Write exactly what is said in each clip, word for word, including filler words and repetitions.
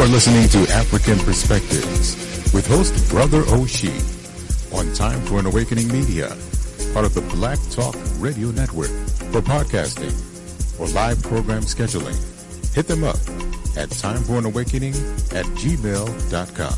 are listening to African Perspectives with host Brother Oshie on Time for an Awakening Media, part of the Black Talk Radio Network. For podcasting or live program scheduling, hit them up at timeforanawakening at gmail dot com.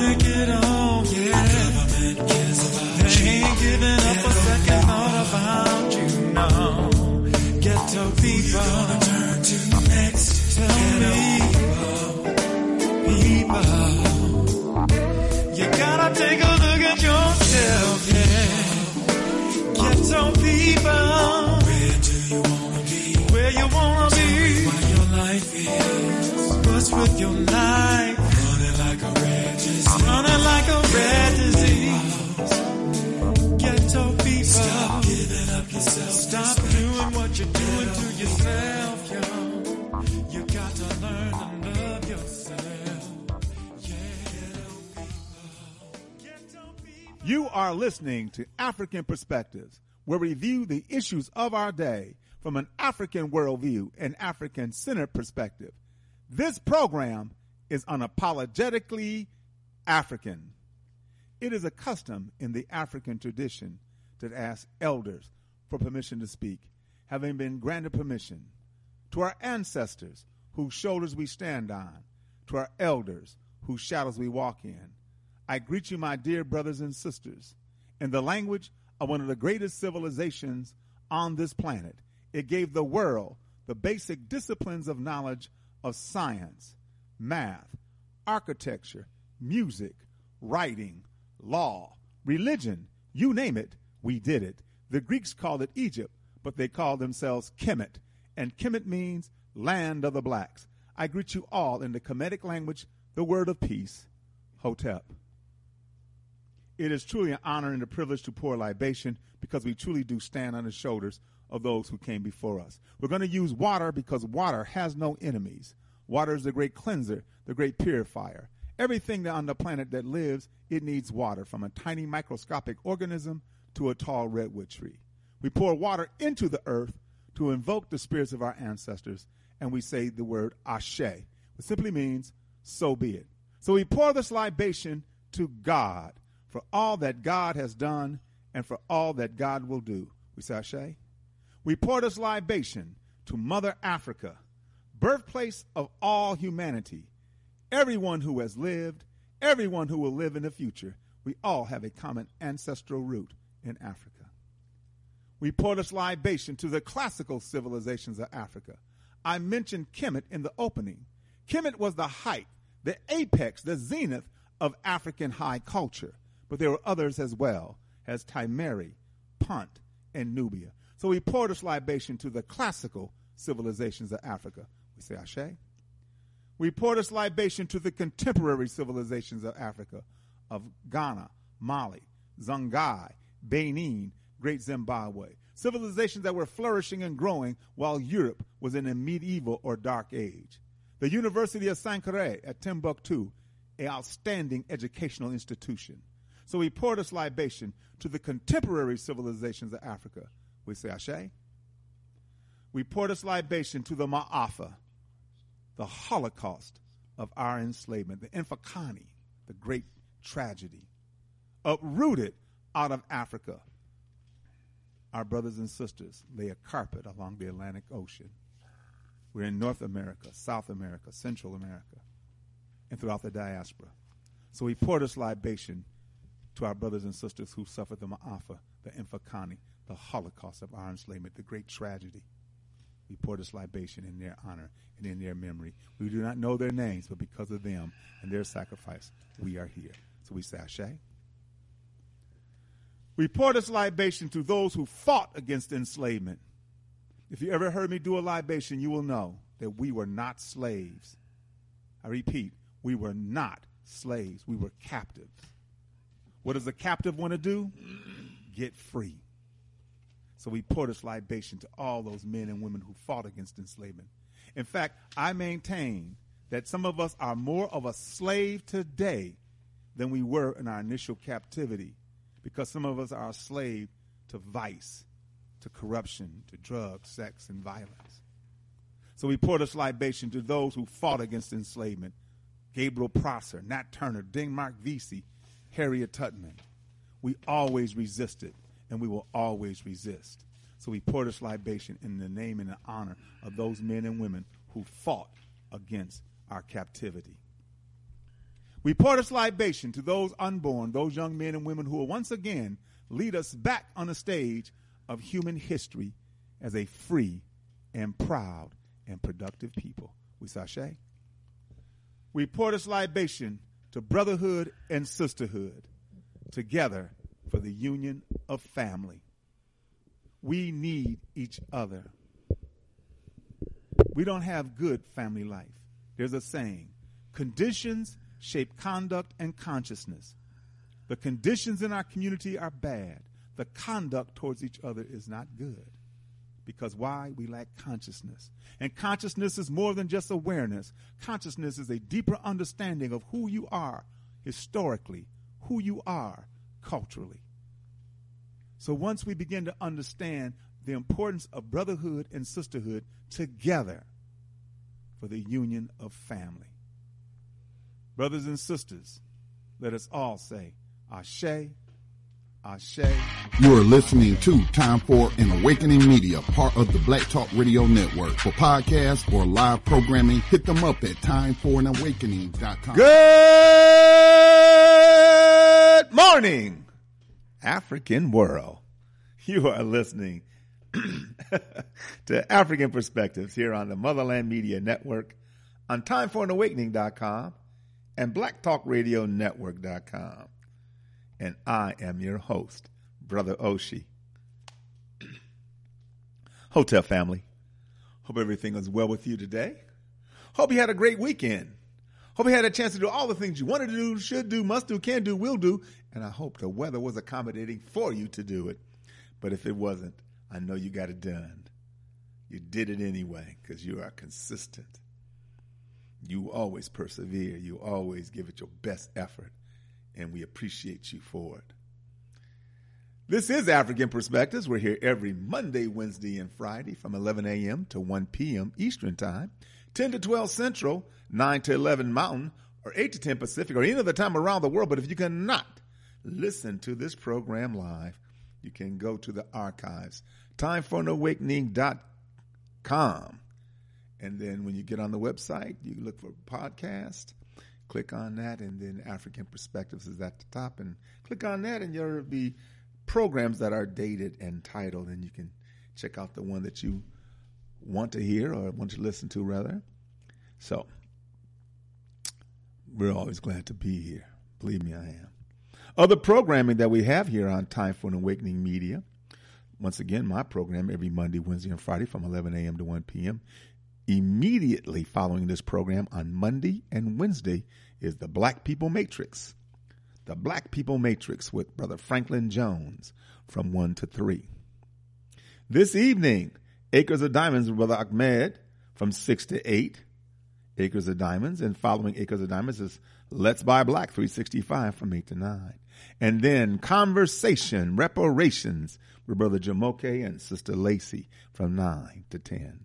Giving up a second thought about people. You're gonna turn to next. Tell me, people, you gotta take a look at yourself, yeah. Ghetto people, where do you wanna be? Where you wanna be? What your life is. What's with your life? Running like a red disease. Running like a red disease. Ghetto people, stop giving up yourself. Stop doing what you're doing to yourself, yo. You got to learn to love yourself. Yeah. Ghetto people. You are listening to African Perspectives, where we view the issues of our day from an African worldview and African-centered perspective. This program is unapologetically African. It is a custom in the African tradition to ask elders for permission to speak, having been granted permission. To our ancestors, whose shoulders we stand on, to our elders, whose shadows we walk in, I greet you, my dear brothers and sisters, in the language of one of the greatest civilizations on this planet. It gave the world the basic disciplines of knowledge of science, math, architecture, music, writing, law, religion, you name it, we did it. The Greeks called it Egypt, but they called themselves Kemet, and Kemet means land of the blacks. I greet you all in the Kemetic language, the word of peace, Hotep. It is truly an honor and a privilege to pour libation because we truly do stand on the shoulders of those who came before us. We're going to use water because water has no enemies. Water is the great cleanser, the great purifier. Everything on the planet that lives, it needs water, from a tiny microscopic organism to a tall redwood tree. We pour water into the earth to invoke the spirits of our ancestors, and we say the word Ashe, which simply means, so be it. So we pour this libation to God for all that God has done and for all that God will do. We say Ashe. We pour this libation to Mother Africa, birthplace of all humanity. Everyone who has lived, everyone who will live in the future, we all have a common ancestral root in Africa. We pour this libation to the classical civilizations of Africa. I mentioned Kemet in the opening. Kemet was the height, the apex, the zenith of African high culture. But there were others as well, as Timeri, Punt, and Nubia. So we pour this libation to the classical civilizations of Africa. We say Ashe. We pour this libation to the contemporary civilizations of Africa, of Ghana, Mali, Songhai, Benin, Great Zimbabwe. Civilizations that were flourishing and growing while Europe was in a medieval or dark age. The University of Sankore at Timbuktu, an outstanding educational institution. So we pour this libation to the contemporary civilizations of Africa. We say Ashe. We pour this libation to the Ma'afa, the Holocaust of our enslavement, the Infakani, the great tragedy, uprooted out of Africa. Our brothers and sisters lay a carpet along the Atlantic Ocean. We're in North America, South America, Central America, and throughout the diaspora. So we pour this libation to our brothers and sisters who suffered the Ma'afa, the Infakani, the Holocaust of our enslavement, the great tragedy. We pour this libation in their honor and in their memory. We do not know their names, but because of them and their sacrifice, we are here. So we say Ashe. We pour this libation to those who fought against enslavement. If you ever heard me do a libation, you will know that we were not slaves. I repeat, we were not slaves. We were captives. What does a captive want to do? Get free. So we pour this libation to all those men and women who fought against enslavement. In fact, I maintain that some of us are more of a slave today than we were in our initial captivity, because some of us are a slave to vice, to corruption, to drugs, sex, and violence. So we pour this libation to those who fought against enslavement. Gabriel Prosser, Nat Turner, Denmark Vesey, Harriet Tubman. We always resisted, and we will always resist. So we pour this libation in the name and the honor of those men and women who fought against our captivity. We pour this libation to those unborn, those young men and women who will once again lead us back on the stage of human history as a free and proud and productive people. We sashay. We pour this libation to brotherhood and sisterhood, together for the union of family. We need each other. We don't have good family life. There's a saying, conditions shape conduct and consciousness. The conditions in our community are bad. The conduct towards each other is not good. Because why? We lack consciousness. And consciousness is more than just awareness. Consciousness is a deeper understanding of who you are historically, who you are culturally. So once we begin to understand the importance of brotherhood and sisterhood together for the union of family. Brothers and sisters, let us all say, Ashe, Ashe. You are listening to Time for an Awakening Media, part of the Black Talk Radio Network. For podcasts or live programming, hit them up at time for an awakening dot com. Good morning, African world. You are listening to African Perspectives here on the Motherland Media Network, on time for an awakening dot com and black talk radio network dot com. And I am your host, Brother Oshie. Hotel family, hope everything is well with you today. Hope you had a great weekend. Hope you had a chance to do all the things you wanted to do, should do, must do, can do, will do. And I hope the weather was accommodating for you to do it. But if it wasn't, I know you got it done. You did it anyway because you are consistent. You always persevere. You always give it your best effort. And we appreciate you for it. This is African Perspectives. We're here every Monday, Wednesday, and Friday from eleven a.m. to one p.m. Eastern Time, ten to twelve Central, nine to eleven Mountain, or eight to ten Pacific, or any other time around the world. But if you cannot listen to this program live, you can go to the archives, time for an awakening dot com. And then when you get on the website, you look for podcast. Click on that, and then African Perspectives is at the top. And click on that, and there will be programs that are dated and titled, and you can check out the one that you want to hear or want to listen to, rather. So we're always glad to be here. Believe me, I am. Other programming that we have here on Time for an Awakening Media. Once again, my program every Monday, Wednesday, and Friday from eleven a.m. to one p.m. Immediately following this program on Monday and Wednesday is the Black People Matrix. The Black People Matrix with Brother Franklin Jones from one to three. This evening, Acres of Diamonds with Brother Ahmed from six to eight. Acres of Diamonds. And following Acres of Diamonds is Let's Buy Black three sixty-five from eight to nine. And then Conversation, Reparations with Brother Jamoke and Sister Lacey from nine to ten.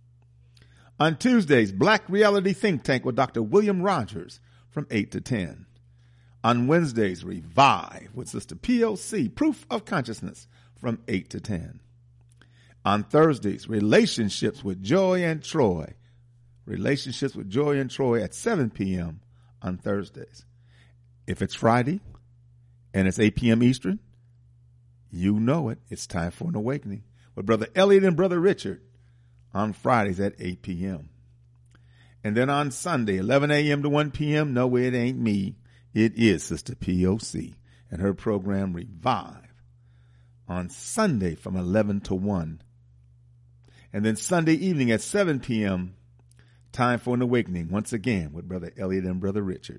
On Tuesdays, Black Reality Think Tank with Doctor William Rogers from eight to ten. On Wednesdays, Revive with Sister P O C, Proof of Consciousness, from eight to ten. On Thursdays, Relationships with Joy and Troy. Relationships with Joy and Troy at seven p.m. on Thursdays. If it's Friday and it's eight p.m. Eastern, you know it. It's time for an awakening with Brother Elliot and Brother Richard on Fridays at eight p.m. And then on Sunday, eleven a.m. to one p.m., no, it ain't me. It is Sister P O C and her program Revive on Sunday from eleven to one. And then Sunday evening at seven p.m., Time for an Awakening, once again with Brother Elliot and Brother Richard.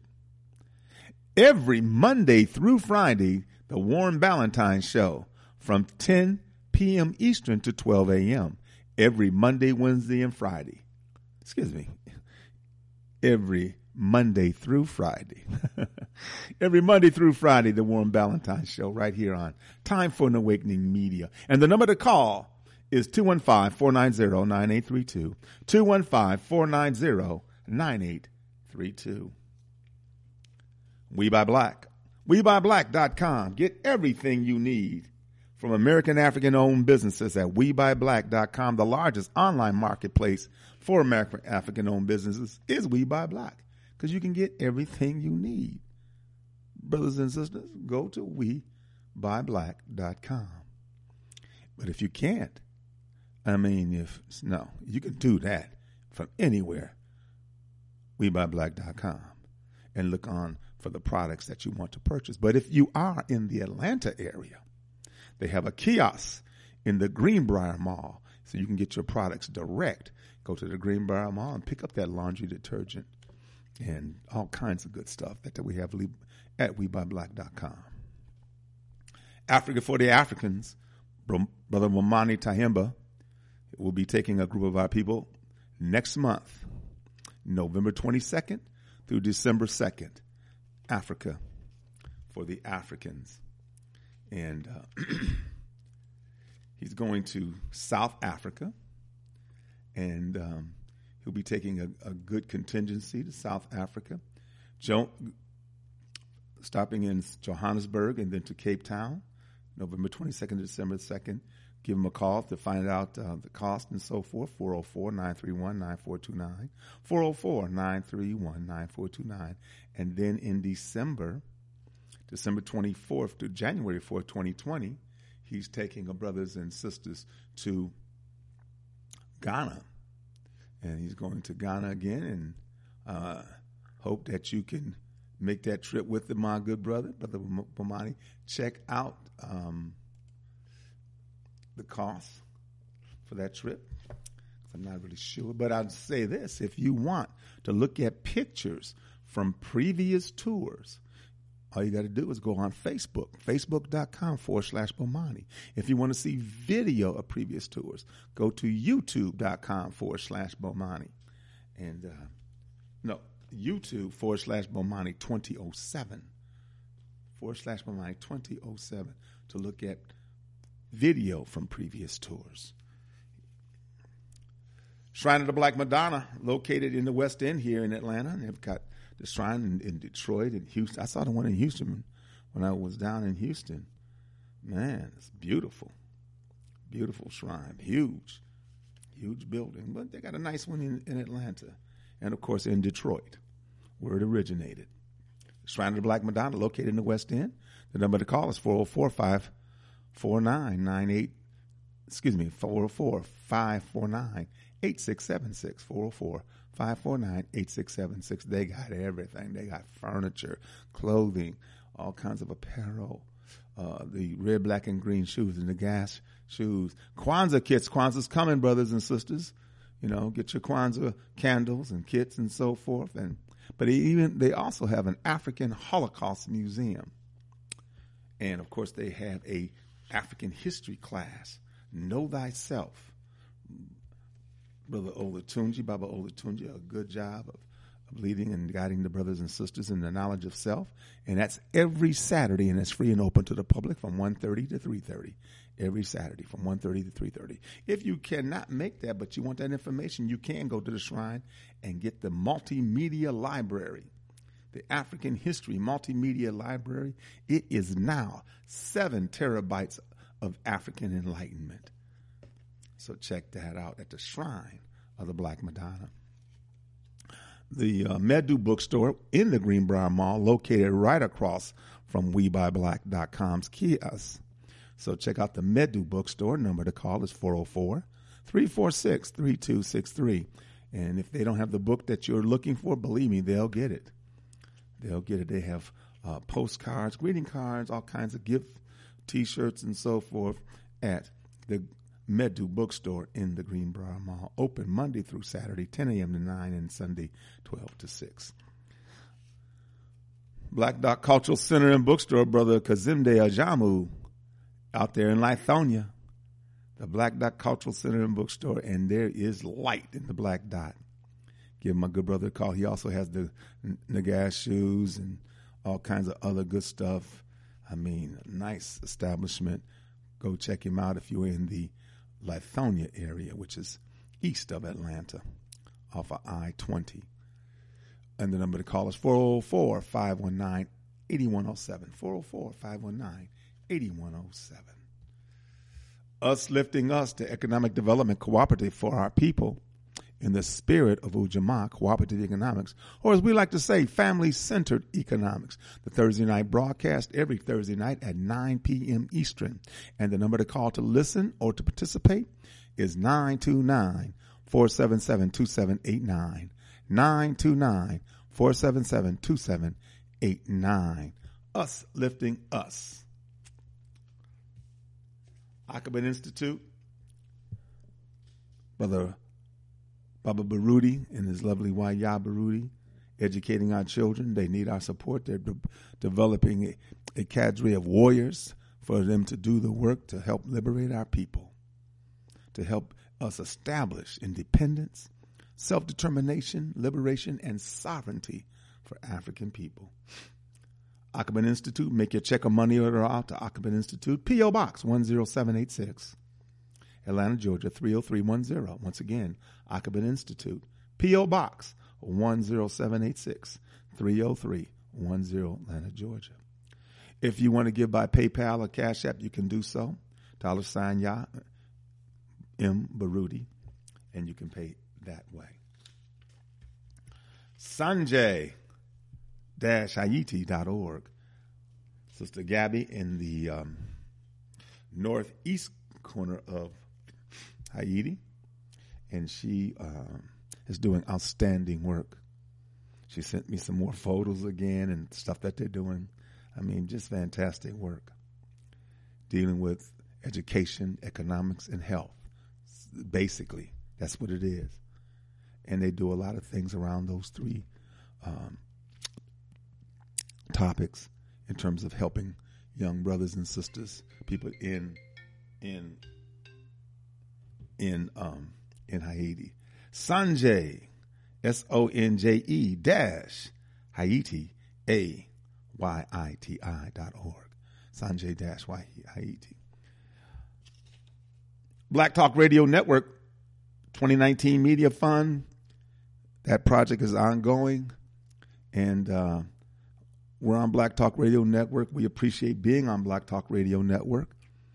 Every Monday through Friday, the Warren Ballantine Show from ten p.m. Eastern to twelve a.m. Every Monday, Wednesday, and Friday. Excuse me. Every Monday through Friday. Every Monday through Friday, the Warren Ballantine Show right here on Time for an Awakening Media. And the number to call is two one five, four nine zero, nine eight three two. two one five, four nine zero, nine eight three two. We Buy Black. we buy black dot com. Get everything you need from American African-owned businesses at we buy black dot com. The largest online marketplace for American African-owned businesses is We Buy Black, because you can get everything you need. Brothers and sisters, go to we buy black dot com. But if you can't, I mean, if no, you can do that from anywhere. we buy black dot com and look on for the products that you want to purchase. But if you are in the Atlanta area, they have a kiosk in the Greenbrier Mall, so you can get your products direct. Go to the Greenbrier Mall and pick up that laundry detergent and all kinds of good stuff that we have at we buy black dot com. Africa for the Africans, Brother Bomani Tyehimba will be taking a group of our people next month, November twenty-second through December second, Africa for the Africans. And uh, he's going to South Africa, and um, he'll be taking a, a good contingency to South Africa, jo- stopping in Johannesburg and then to Cape Town, November twenty-second to December second. Give him a call to find out uh, the cost and so forth, four oh four, nine three one, nine four two nine, four oh four, nine three one, nine four two nine. And then in December, December twenty-fourth to January fourth, twenty twenty, he's taking our brothers and sisters to Ghana. And he's going to Ghana again, and uh, hope that you can make that trip with him, my good brother, Brother Bomani. Check out um, the cost for that trip. I'm not really sure, but I'd say this. If you want to look at pictures from previous tours, all you got to do is go on Facebook, facebook.com forward slash Bomani. If you want to see video of previous tours, go to youtube.com forward slash Bomani. And, uh, no, YouTube forward slash Bomani twenty oh seven. Forward slash Bomani twenty oh seven to look at video from previous tours. Shrine of the Black Madonna, located in the West End here in Atlanta. And they've got the shrine in, in Detroit and Houston. I saw the one in Houston when I was down in Houston. Man, it's beautiful. Beautiful shrine. Huge. Huge building. But they got a nice one in, in Atlanta. And, of course, in Detroit, where it originated. Shrine of the Black Madonna, located in the West End. The number to call is four oh four, five four nine, nine eight, excuse me, four oh four, five four nine, eight six seven six, four oh four, five four nine, eight six seven six. They got everything. They got furniture, clothing, all kinds of apparel, uh, the red, black, and green shoes, and the gas shoes. Kwanzaa kits. Kwanzaa's coming, brothers and sisters. You know, get your Kwanzaa candles and kits and so forth. And but even they also have an African Holocaust museum. And, of course, they have a African history class. Know thyself. Brother Olatunji, Baba Olatunji, a good job of, of leading and guiding the brothers and sisters in the knowledge of self. And that's every Saturday, and it's free and open to the public from one thirty to three thirty. Every Saturday from one thirty to three thirty. If you cannot make that, but you want that information, you can go to the shrine and get the multimedia library. The African History Multimedia Library. It is now seven terabytes of African enlightenment. So check that out at the Shrine of the Black Madonna. The uh, Medu bookstore in the Greenbrier Mall, located right across from we buy black dot com's kiosk. So check out the Medu bookstore. Number to call is four oh four, three four six, three two six three. And if they don't have the book that you're looking for, believe me, they'll get it. They'll get it. They have uh, postcards, greeting cards, all kinds of gift T-shirts and so forth at the Medu bookstore in the Greenbrier Mall. Open Monday through Saturday, ten a.m. to nine, and Sunday, twelve to six. Black Dot Cultural Center and Bookstore, Brother Kazimde Ajamu, out there in Lithonia. The Black Dot Cultural Center and Bookstore, and there is light in the Black Dot. Give my good brother a call. He also has the Nagash shoes and all kinds of other good stuff. I mean, a nice establishment. Go check him out if you're in the Lithonia area, which is east of Atlanta, off of I twenty. And the number to call is four oh four, five one nine, eight one oh seven. four oh four, five one nine, eight one oh seven. Us lifting us to economic development cooperative for our people in the spirit of Ujamaa, cooperative economics, or as we like to say, family-centered economics. The Thursday night broadcast every Thursday night at nine p.m. Eastern. And the number to call to listen or to participate is nine two nine, four seven seven, two seven eight nine. nine two nine, four seven seven, two seven eight nine. Us lifting us. Akabin Institute, Brother Baba Baruti and his lovely wife Ya Baruti, educating our children. They need our support. They're de- developing a, a cadre of warriors for them to do the work to help liberate our people, to help us establish independence, self-determination, liberation, and sovereignty for African people. Akabin Institute, make your check or money order out to Akabin Institute, P O. Box one zero seven eight six, Atlanta, Georgia three oh three one zero. Once again, Akabin Institute, P O. Box one zero seven eight six, three oh three one zero, Atlanta, Georgia. If you want to give by PayPal or Cash App, you can do so. Dollar sign Ya M. Baruti, and you can pay that way. Sanjay Haiti dot org. Sister Gabby in the um, northeast corner of Haiti, and she um, is doing outstanding work. She sent me some more photos again and stuff that they're doing. I mean, just fantastic work. Dealing with education, economics, and health. Basically, that's what it is. And they do a lot of things around those three um, topics in terms of helping young brothers and sisters, people in in in um in Haiti. Sanjay, S O N J E dash Haiti, A Y I T I dot org. Sanjay dash Haiti. Black Talk Radio Network twenty nineteen Media Fund. That project is ongoing, and uh, we're on Black Talk Radio Network. We appreciate being on Black Talk Radio Network.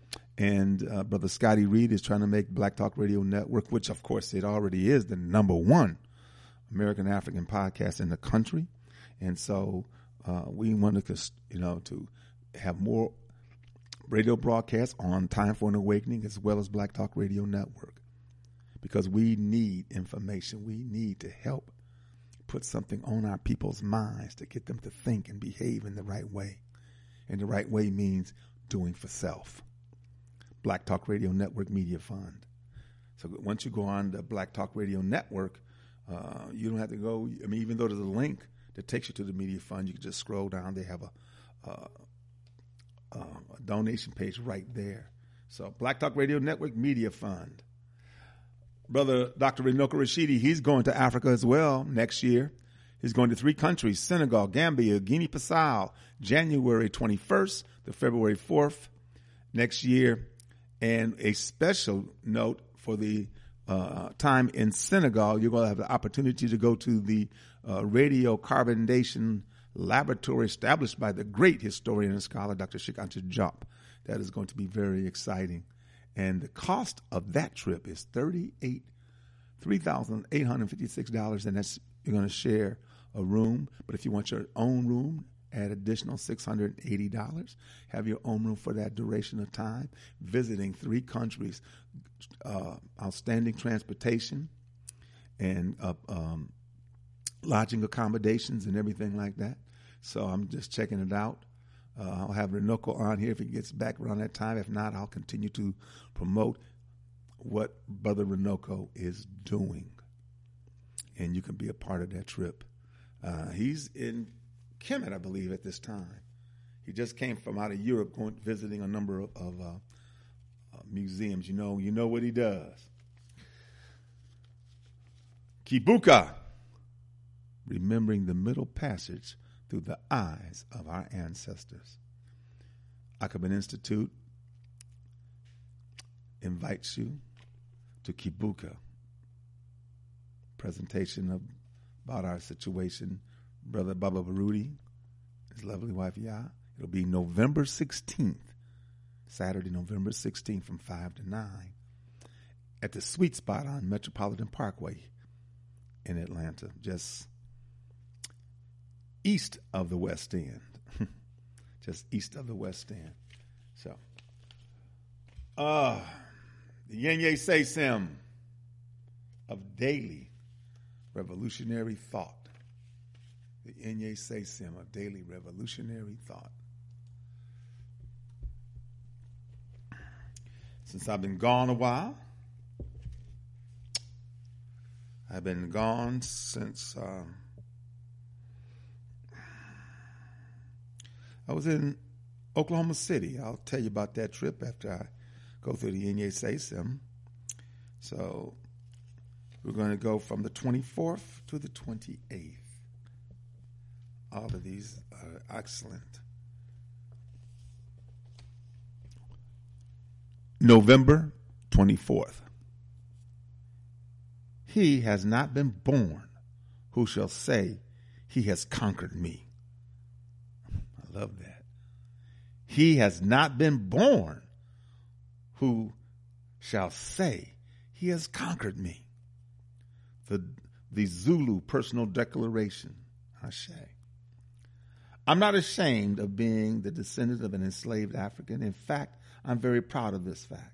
And uh, Brother Scotty Reed is trying to make Black Talk Radio Network, which of course it already is, the number one American African podcast in the country. And so uh, we want to, you know, to have more radio broadcasts on Time for an Awakening as well as Black Talk Radio Network, because we need information. We need to help put something on our people's minds to get them to think and behave in the right way. And the right way means doing for self. Black Talk Radio Network Media Fund. So once you go on the Black Talk Radio Network, uh, you don't have to go, I mean, even though there's a link that takes you to the Media Fund, you can just scroll down. They have a, uh, uh, a donation page right there. So Black Talk Radio Network Media Fund. Brother Doctor Renoka Rashidi, he's going to Africa as well next year. He's going to three countries, Senegal, Gambia, Guinea-Bissau, January twenty-first to February fourth next year. And a special note for the uh, time in Senegal, you're going to have the opportunity to go to the uh, radio carbonation laboratory established by the great historian and scholar, Doctor Cheikh Anta Diop. That is going to be very exciting. And the cost of that trip is thirty-eight, three thousand eight hundred fifty-six dollars, and that's, you're going to share a room. But if you want your own room, add additional six hundred eighty dollars. Have your own room for that duration of time. Visiting three countries, uh, outstanding transportation, and uh, um, lodging accommodations and everything like that. So I'm just checking it out. Uh, I'll have Renoko on here if he gets back around that time. If not, I'll continue to promote what Brother Renoko is doing. And you can be a part of that trip. Uh, he's in Kemet, I believe, at this time. He just came from out of Europe, going visiting a number of, of uh, uh, museums. You know, you know what he does. Kibuka, remembering the Middle Passage through the eyes of our ancestors. Akabin Institute invites you to Kibuka. Presentation of, about our situation. Brother Baba Baruti, his lovely wife Ya. It'll be November sixteenth, Saturday, November sixteenth from five to nine at the Sweet Spot on Metropolitan Parkway in Atlanta, just east of the West End. Just east of the West End. So, uh, The Yenye Say Sim of daily revolutionary thought. The Yenye Say Sim of daily revolutionary thought. Since I've been gone a while, I've been gone since um, I was in Oklahoma City. I'll tell you about that trip after I go through the Yenye Say Sim. So we're going to go from the twenty-fourth to the twenty-eighth. All of these are excellent. November twenty-fourth. He has not been born who shall say he has conquered me. I love that. He has not been born who shall say he has conquered me. The, the Zulu personal declaration, Ashe. I'm not ashamed of being the descendant of an enslaved African. In fact, I'm very proud of this fact.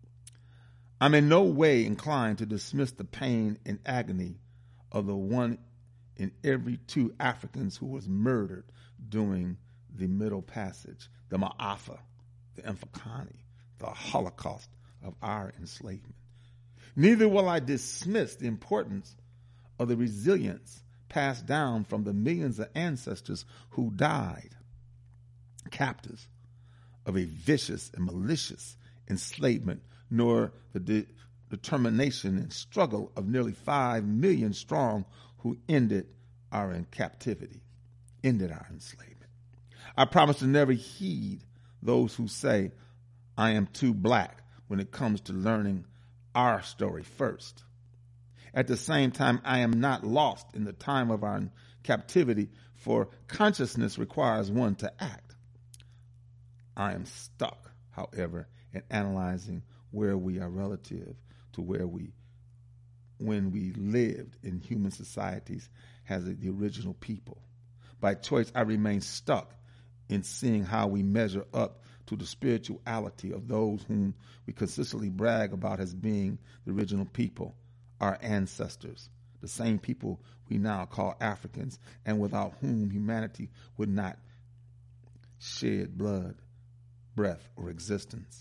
I'm in no way inclined to dismiss the pain and agony of the one in every two Africans who was murdered during the Middle Passage, the Ma'afa, the Mfakani, the Holocaust of our enslavement. Neither will I dismiss the importance of the resilience passed down from the millions of ancestors who died captives of a vicious and malicious enslavement, nor the de- determination and struggle of nearly five million strong who ended our in captivity, ended our enslavement. I promise to never heed those who say I am too black when it comes to learning our story first. At the same time, I am not lost in the time of our captivity, for consciousness requires one to act. I am stuck, however, in analyzing where we are relative to where we, when we lived in human societies as the original people. By choice, I remain stuck in seeing how we measure up to the spirituality of those whom we consistently brag about as being the original people, our ancestors, the same people we now call Africans, and without whom humanity would not shed blood, breath, or existence.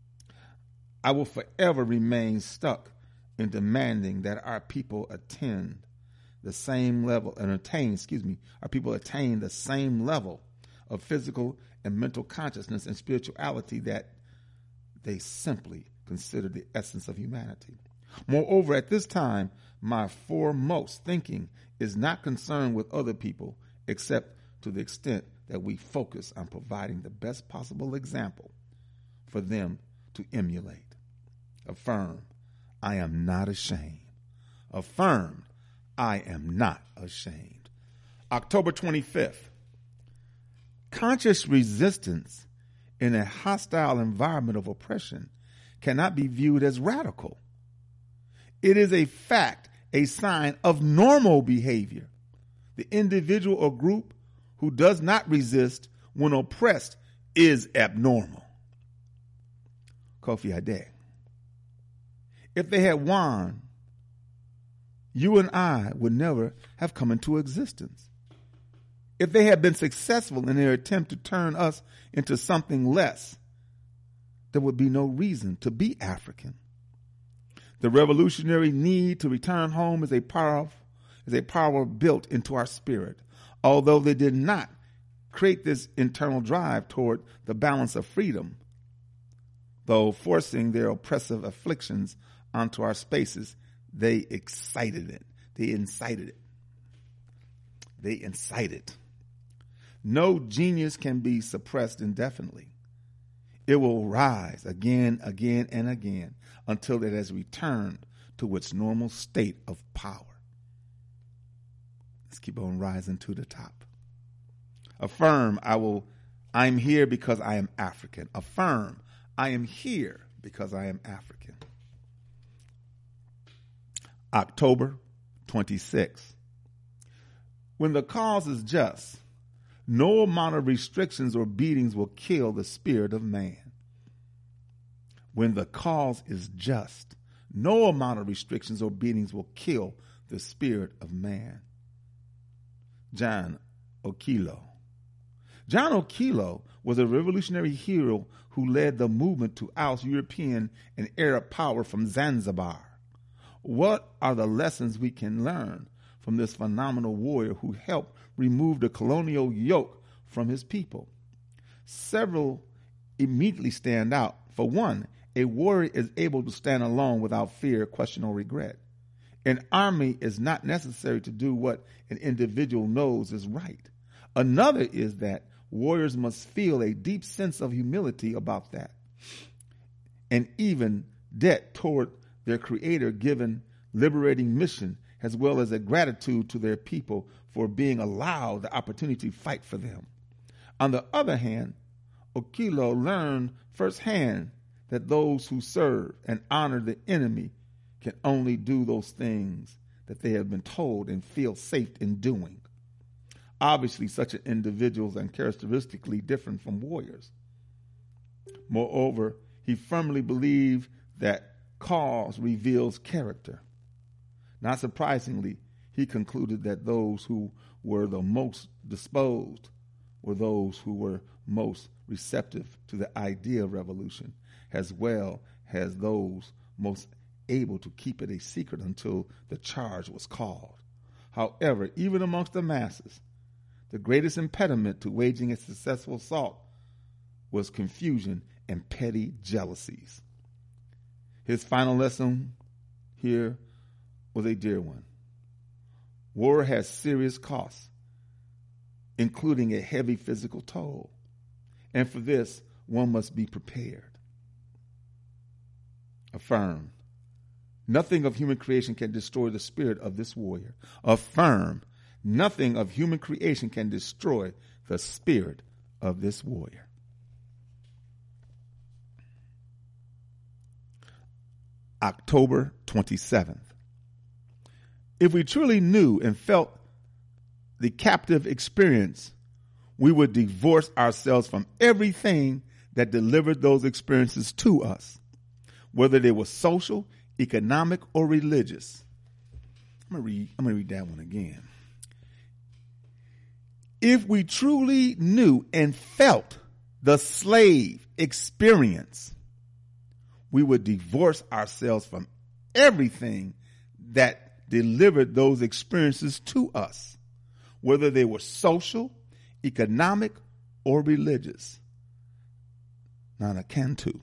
I will forever remain stuck in demanding that our people attend the same level and attain, excuse me, our people attain the same level of physical and mental consciousness and spirituality that they simply consider the essence of humanity. Moreover, at this time, my foremost thinking is not concerned with other people except to the extent that we focus on providing the best possible example for them to emulate. Affirm, I am not ashamed. Affirmed, I am not ashamed. October twenty-fifth. Conscious resistance in a hostile environment of oppression cannot be viewed as radical. It is a fact, a sign of normal behavior. The individual or group who does not resist when oppressed is abnormal. Kofi Ade. If they had won, you and I would never have come into existence. If they had been successful in their attempt to turn us into something less, there would be no reason to be African. The revolutionary need to return home is a power, is a power built into our spirit. Although they did not create this internal drive toward the balance of freedom, though forcing their oppressive afflictions onto our spaces, they excited it. They incited it. They incited it. No genius can be suppressed indefinitely. It will rise again, again, and again until it has returned to its normal state of power. Let's keep on rising to the top. Affirm, I will, I'm here because I am African. Affirm, I am here because I am African. October twenty-sixth. When the cause is just, no amount of restrictions or beatings will kill the spirit of man. when the cause is just, no amount of restrictions or beatings will kill the spirit of man. John Okello. John Okello was a revolutionary hero who led the movement to oust European and Arab power from Zanzibar. What are the lessons we can learn from this phenomenal warrior who helped remove the colonial yoke from his people? Several immediately stand out. For one, a warrior is able to stand alone without fear, question, or regret. An army is not necessary to do what an individual knows is right. Another is that warriors must feel a deep sense of humility about that, and even debt toward their creator given liberating mission, as well as a gratitude to their people for being allowed the opportunity to fight for them. On the other hand, Okello learned firsthand that those who serve and honor the enemy can only do those things that they have been told and feel safe in doing. Obviously, such an individual is uncharacteristically different from warriors. Moreover, he firmly believed that cause reveals character. Not surprisingly, he concluded that those who were the most disposed were those who were most receptive to the idea of revolution, as well as those most able to keep it a secret until the charge was called. However, even amongst the masses, the greatest impediment to waging a successful assault was confusion and petty jealousies. His final lesson here was a dear one. War has serious costs, including a heavy physical toll, and for this, one must be prepared. Affirm. Nothing of human creation can destroy the spirit of this warrior. Affirm. Nothing of human creation can destroy the spirit of this warrior. October twenty-seventh. If we truly knew and felt the captive experience, we would divorce ourselves from everything that delivered those experiences to us, whether they were social, economic, or religious. I'm going to read, I'm going to read that one again. If we truly knew and felt the slave experience, we would divorce ourselves from everything that delivered those experiences to us, whether they were social, economic, or religious. Nana Cantu.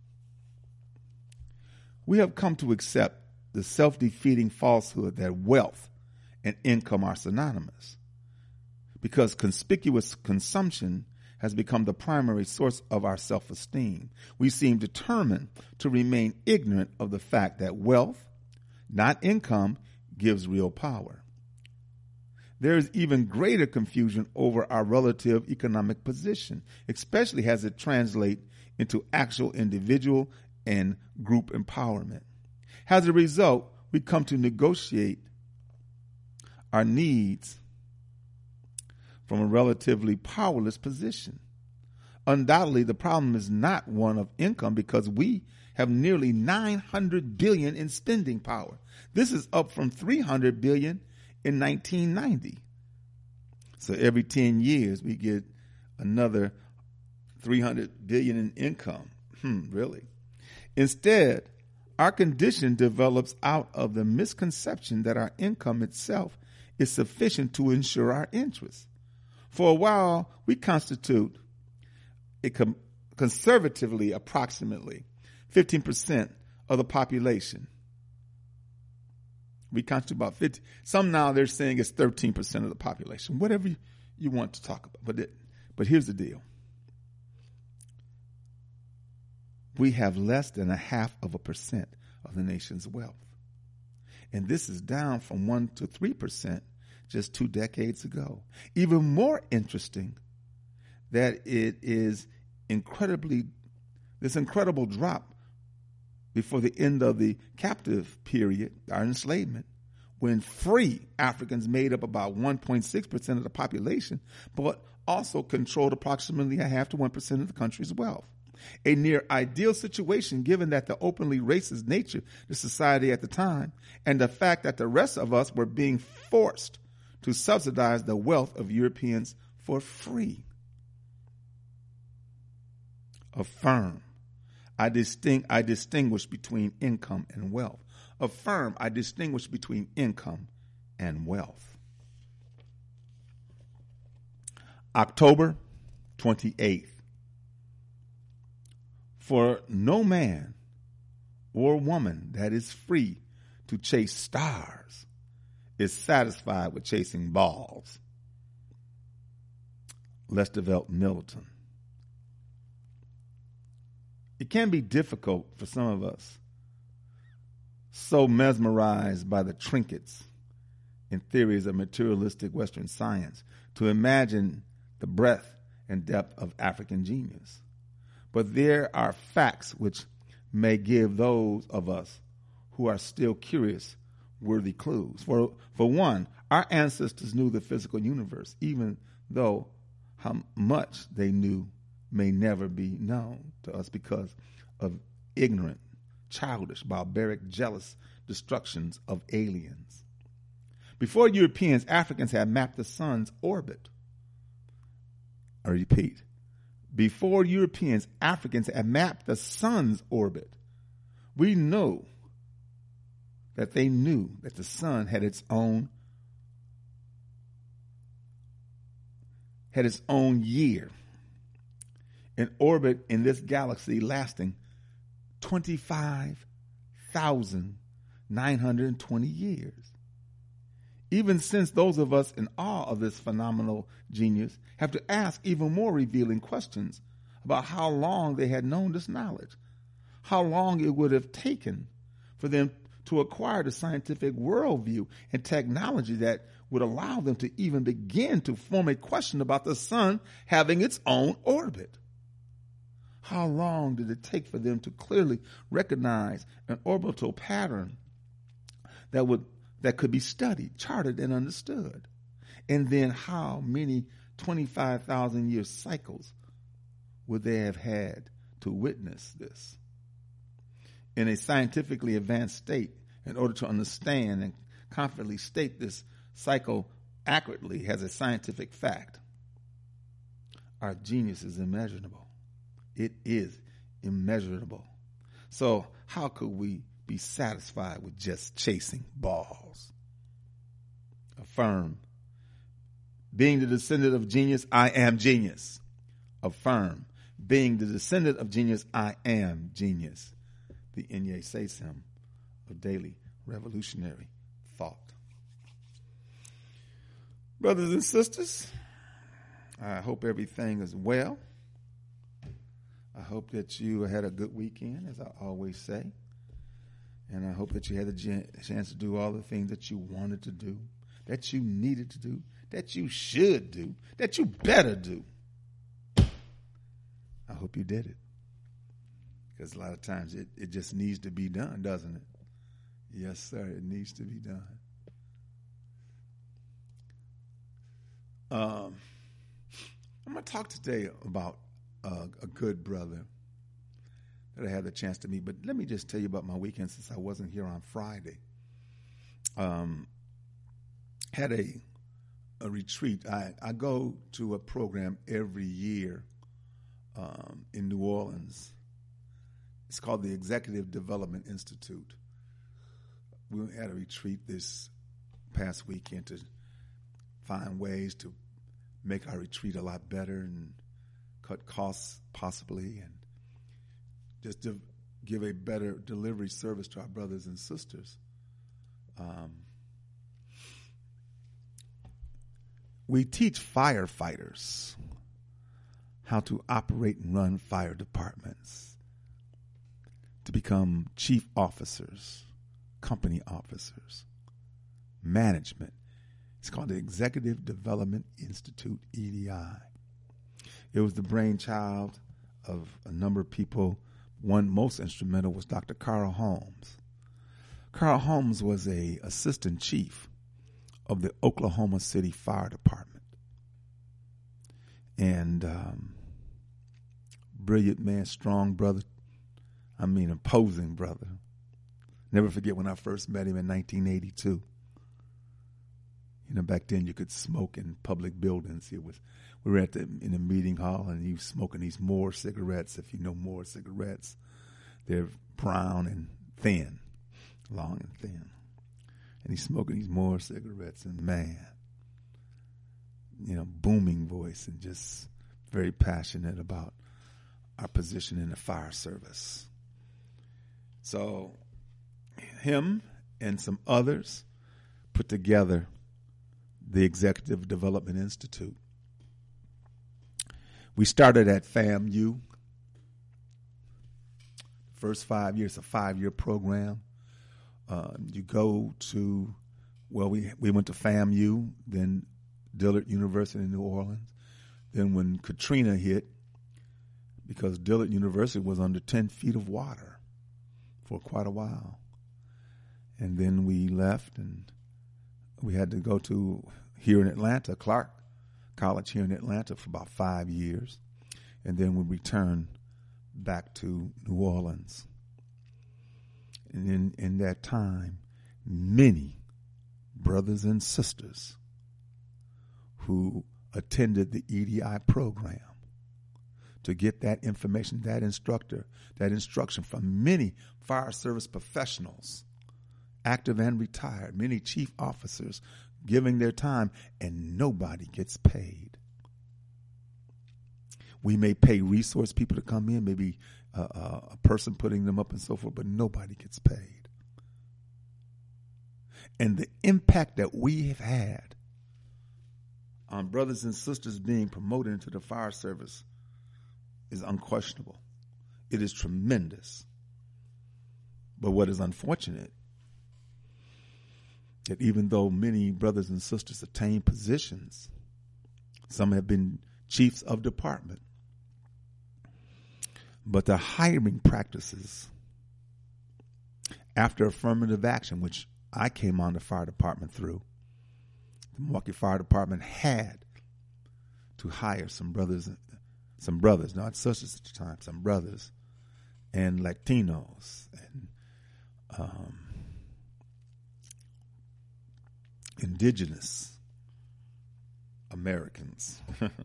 We have come to accept the self-defeating falsehood that wealth and income are synonymous, because conspicuous consumption has become the primary source of our self-esteem. We seem determined to remain ignorant of the fact that wealth, not income, gives real power. There is even greater confusion over our relative economic position, especially as it translates into actual individual and group empowerment. As a result, we come to negotiate our needs from a relatively powerless position. Undoubtedly, the problem is not one of income, because we have nearly nine hundred billion dollars in spending power. This is up from three hundred billion dollars in nineteen ninety. So every ten years, we get another three hundred billion dollars in income. Hmm, really? Instead, our condition develops out of the misconception that our income itself is sufficient to ensure our interests. For a while, we constitute a com- conservatively approximately fifteen percent of the population. We constitute about fifty. Some now they're saying it's thirteen percent of the population. Whatever you, you want to talk about. But, it, but here's the deal. We have less than a half of a percent of the nation's wealth. And this is down from one to three percent just two decades ago. Even more interesting, that it is incredibly, this incredible drop before the end of the captive period, our enslavement, when free Africans made up about one point six percent of the population, but also controlled approximately a half to one percent of the country's wealth. a near ideal situation given that the openly racist nature of the society at the time and the fact that the rest of us were being forced to subsidize the wealth of Europeans for free. Affirm. I distinct I distinguish between income and wealth. Affirm. I distinguish between income and wealth. October twenty-eighth. For no man or woman that is free to chase stars is satisfied with chasing balls. Lestevel Middleton. It can be difficult for some of us, so mesmerized by the trinkets and theories of materialistic Western science, to imagine the breadth and depth of African genius. But there are facts which may give those of us who are still curious worthy clues. For, for one, our ancestors knew the physical universe, even though how much they knew may never be known to us because of ignorant, childish, barbaric, jealous destructions of aliens. Before Europeans, Africans had mapped the sun's orbit. I repeat, before Europeans, Africans had mapped the sun's orbit. We know that they knew that the sun had its own had its own year, an orbit in this galaxy lasting twenty-five thousand nine hundred twenty years. Even since those of us in awe of this phenomenal genius have to ask even more revealing questions about how long they had known this knowledge, how long it would have taken for them to acquire the scientific worldview and technology that would allow them to even begin to form a question about the sun having its own orbit. How long did it take for them to clearly recognize an orbital pattern that would that could be studied, charted, and understood? And then how many twenty-five thousand year cycles would they have had to witness this in a scientifically advanced state in order to understand and confidently state this cycle accurately as a scientific fact? Our genius is immeasurable. It is immeasurable. So how could we be satisfied with just chasing balls? Affirm. Being the descendant of genius, I am genius. Affirm. Being the descendant of genius, I am genius. The Inye Sesam of daily revolutionary thought. Brothers and sisters, I hope everything is well. I hope that you had a good weekend, as I always say. And I hope that you had a chance to do all the things that you wanted to do, that you needed to do, that you should do, that you better do. I hope you did it. Because a lot of times it, it just needs to be done, doesn't it? Yes, sir, it needs to be done. Um, I'm going to talk today about uh, a good brother that I had the chance to meet. But let me just tell you about my weekend since I wasn't here on Friday. Um, had a a retreat. I, I go to a program every year um, in New Orleans. It's called the Executive Development Institute. We had a retreat this past weekend to find ways to make our retreat a lot better and cut costs possibly, and just to give a better delivery service to our brothers and sisters. Um, we teach firefighters how to operate and run fire departments, to become chief officers, company officers, management. It's called the Executive Development Institute, E D I. It was the brainchild of a number of people. One most instrumental was Doctor Carl Holmes. Carl Holmes was a assistant chief of the Oklahoma City Fire Department. And um, brilliant man, strong brother. I mean, imposing brother. Never forget when I first met him in nineteen eighty-two. You know, back then you could smoke in public buildings. It was, we were at the, in a meeting hall, and he was smoking these Moore cigarettes. If you know Moore cigarettes, they're brown and thin, long and thin. And he's smoking these Moore cigarettes, and man, you know, booming voice and just very passionate about our position in the fire service. So him and some others put together the Executive Development Institute. We started at FAMU. First five years, a five-year program. Uh, you go to, well, we we went to FAMU, then Dillard University in New Orleans. Then when Katrina hit, because Dillard University was under ten feet of water for quite a while. And then we left, and we had to go to here in Atlanta, Clark College here in Atlanta for about five years. And then we returned back to New Orleans. And in, in that time, many brothers and sisters who attended the E D I program to get that information, that instructor, that instruction from many fire service professionals, active and retired, many chief officers giving their time, and nobody gets paid. We may pay resource people to come in, maybe uh, uh, a person putting them up and so forth, but nobody gets paid. And the impact that we have had on brothers and sisters being promoted into the fire service is unquestionable. It is tremendous. But what is unfortunate, that even though many brothers and sisters attain positions, some have been chiefs of department, but the hiring practices after affirmative action, which I came on the fire department through, the Milwaukee Fire Department had to hire some brothers, some brothers, not sisters at the time, some brothers, and Latinos, and um, indigenous Americans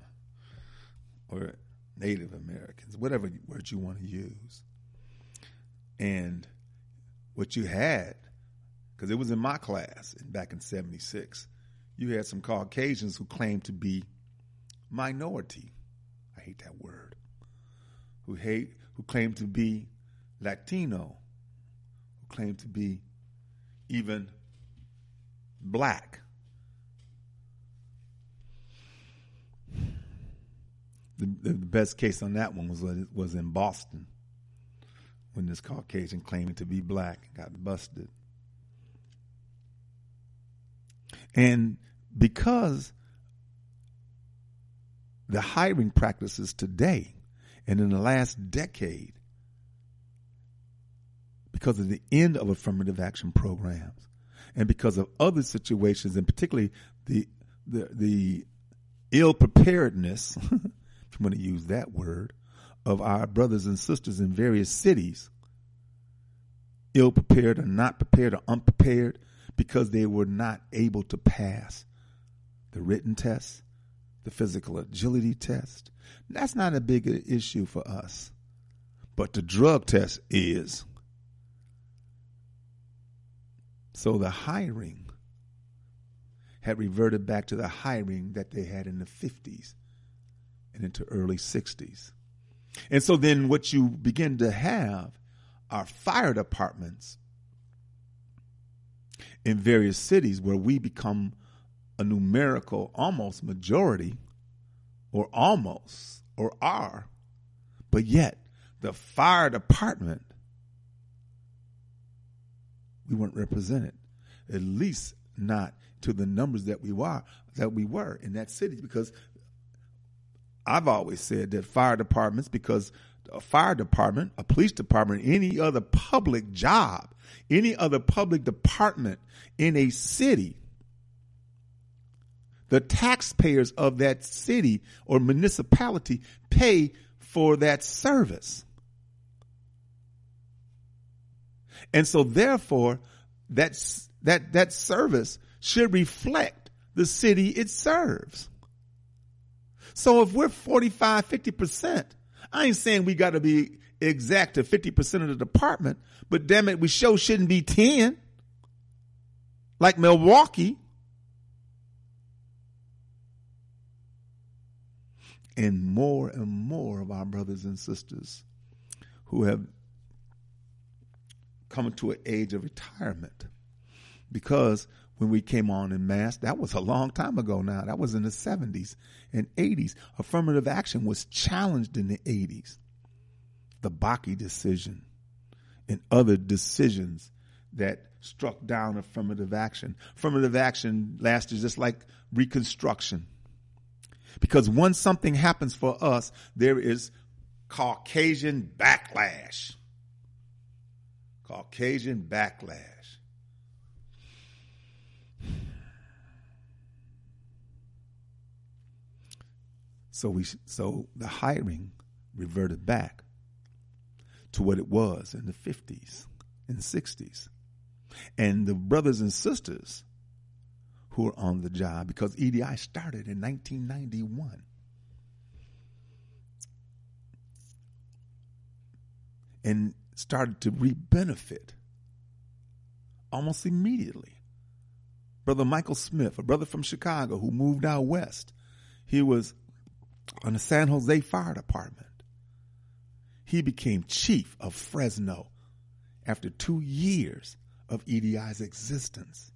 or Native Americans, whatever word you want to use. And what you had, because it was in my class back in seventy-six, you had some Caucasians who claimed to be minority. I hate that word. Who hate, who claimed to be Latino, who claimed to be even black. The, the best case on that one was was in Boston, when this Caucasian claiming to be black got busted. And because the hiring practices today and in the last decade, because of the end of affirmative action programs and because of other situations, and particularly the the, the ill preparedness, if you want to use that word, of our brothers and sisters in various cities, ill prepared or not prepared or unprepared, because they were not able to pass the written test, the physical agility test. That's not a big issue for us. But the drug test is. So the hiring had reverted back to the hiring that they had in the fifties and into early sixties. And so then what you begin to have are fire departments in various cities where we become a numerical almost majority, or almost, or are, but yet the fire department, we weren't represented, at least not to the numbers that we were, that we were in that city, because I've always said that fire departments, because a fire department, a police department, any other public job, any other public department in a city, the taxpayers of that city or municipality pay for that service. And so therefore, that's, that, that service should reflect the city it serves. So if we're forty-five, fifty percent, I ain't saying we got to be exact to fifty percent of the department, but damn it, we sure shouldn't be ten. Like Milwaukee. And more and more of our brothers and sisters who have come to an age of retirement, because when we came on in mass, that was a long time ago now. That was in the seventies and eighties. Affirmative action was challenged in the eighties. The Bakke decision and other decisions that struck down affirmative action. Affirmative action lasted just like Reconstruction. Because once something happens for us, there is Caucasian backlash. Caucasian backlash. So we, so the hiring reverted back to what it was in the fifties and sixties. And the brothers and sisters who are on the job, because E D I started in nineteen ninety-one. And started to reap-benefit almost immediately. Brother Michael Smith, a brother from Chicago who moved out west, he was on the San Jose Fire Department. He became chief of Fresno after two years of E D I's existence.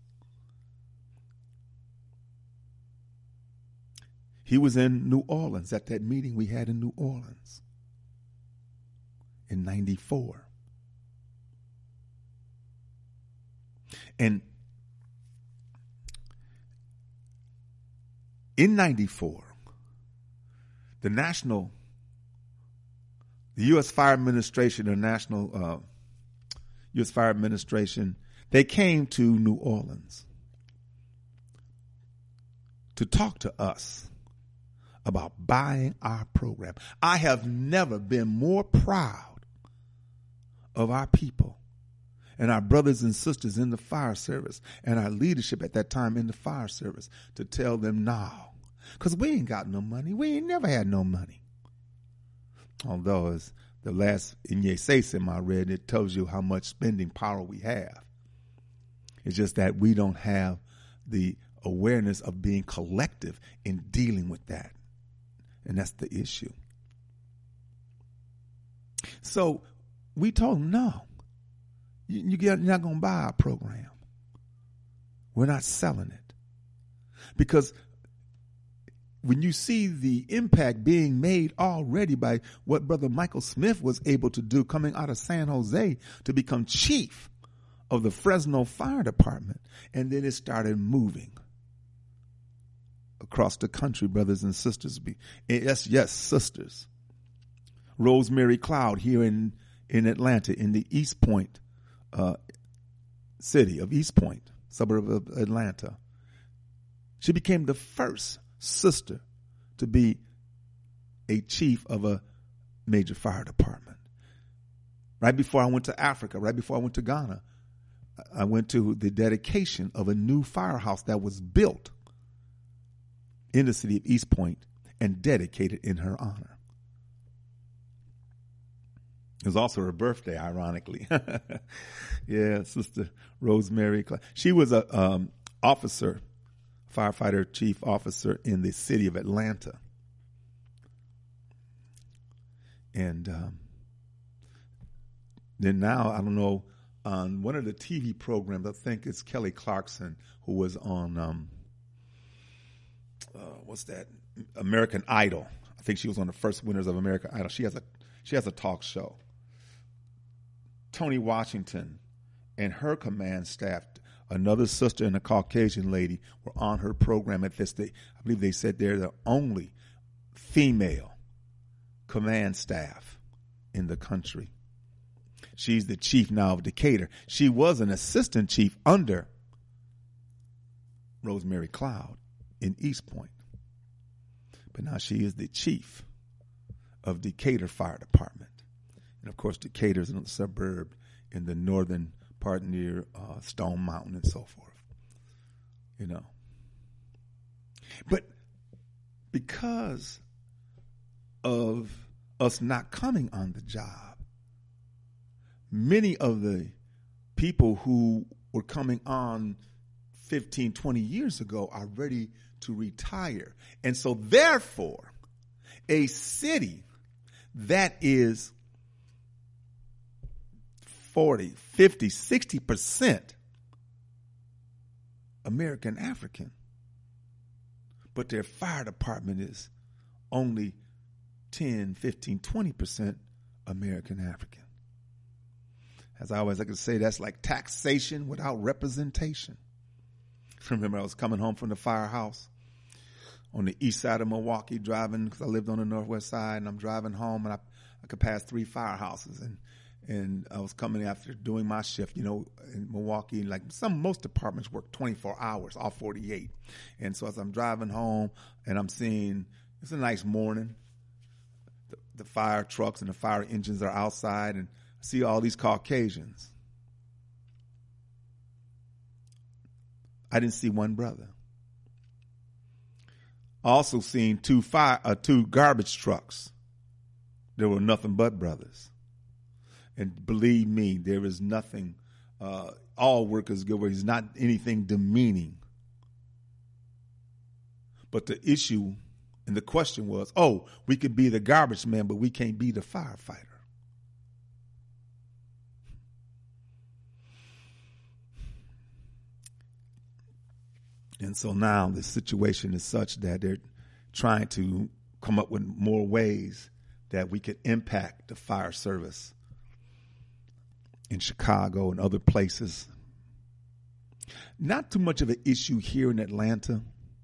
He was in New Orleans at that meeting we had in New Orleans in ninety-four. And in ninety-four, the national, the U S Fire Administration, the national uh, U S Fire Administration, they came to New Orleans to talk to us about buying our program. I have never been more proud of our people and our brothers and sisters in the fire service and our leadership at that time in the fire service to tell them now. Because we ain't got no money. We ain't never had no money. Although as the last Inye I read, it tells you how much spending power we have. It's just that we don't have the awareness of being collective in dealing with that. And that's the issue. So we told them, no, you, you get, you're not going to buy our program. We're not selling it. Because when you see the impact being made already by what Brother Michael Smith was able to do coming out of San Jose to become chief of the Fresno Fire Department, and then it started moving across the country, brothers and sisters. Yes, yes, sisters. Rosemary Cloud here in, in Atlanta, in the East Point uh, city of East Point, suburb of Atlanta. She became the first sister to be a chief of a major fire department. Right before I went to Africa, right before I went to Ghana, I went to the dedication of a new firehouse that was built in the city of East Point and dedicated in her honor. It was also her birthday, ironically. Yeah, Sister Rosemary. She was a um, officer, firefighter chief officer in the city of Atlanta. And um, then now, I don't know, on one of the T V programs, I think it's Kelly Clarkson, who was on, um, uh, what's that, American Idol. I think she was on the first winners of American Idol. She has a she has a talk show. Tony Washington and her command staff, another sister and a Caucasian lady, were on her program at this day. I believe they said they're the only female command staff in the country. She's the chief now of Decatur. She was an assistant chief under Rosemary Cloud in East Point. But now she is the chief of Decatur Fire Department. And, of course, Decatur is a suburb in the northern part near uh, Stone Mountain and so forth. You know. But because of us not coming on the job, many of the people who were coming on fifteen, twenty years ago are ready to retire. And so, therefore, a city that is forty, fifty, sixty percent American African, but their fire department is only ten, fifteen, twenty percent American African. As I always like to say, that's like taxation without representation. Remember, I was coming home from the firehouse on the east side of Milwaukee, driving, because I lived on the northwest side, and I'm driving home, and I, I could pass three firehouses, and and I was coming after doing my shift, you know, in Milwaukee. Like some, most departments work twenty-four hours, all forty-eight. And so as I'm driving home and I'm seeing, it's a nice morning, the, the fire trucks and the fire engines are outside, and I see all these Caucasians. I didn't see one brother. Also seen two fire, uh, two garbage trucks. There were nothing but brothers. And believe me, there is nothing, uh, all workers give away. It's not anything demeaning. But the issue and the question was, oh, we could be the garbage man, but we can't be the firefighter. And so now the situation is such that they're trying to come up with more ways that we could impact the fire service in Chicago and other places. Not too much of an issue here in Atlanta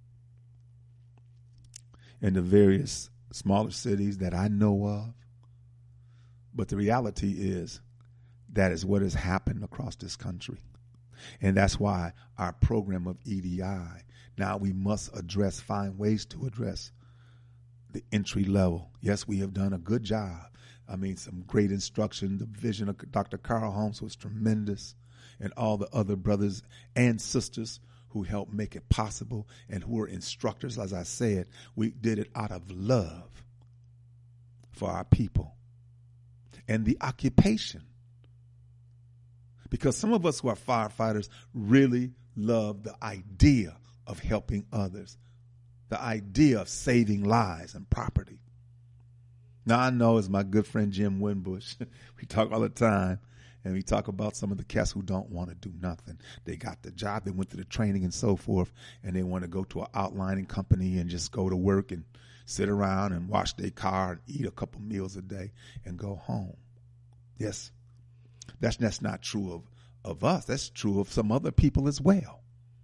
and the various smaller cities that I know of. But the reality is that is what has happened across this country. And that's why our program of E D I, now we must address, find ways to address the entry level. Yes, we have done a good job. I mean, some great instruction. The vision of Doctor Carl Holmes was tremendous, and all the other brothers and sisters who helped make it possible and who were instructors. As I said, we did it out of love for our people and the occupation. Because some of us who are firefighters really love the idea of helping others, the idea of saving lives and property. Now, I know, as my good friend Jim Winbush, we talk all the time, and we talk about some of the cats who don't want to do nothing. They got the job, they went through the training and so forth, and they want to go to an outlining company and just go to work and sit around and wash their car and eat a couple meals a day and go home. Yes, that's, that's not true of, of us. That's true of some other people as well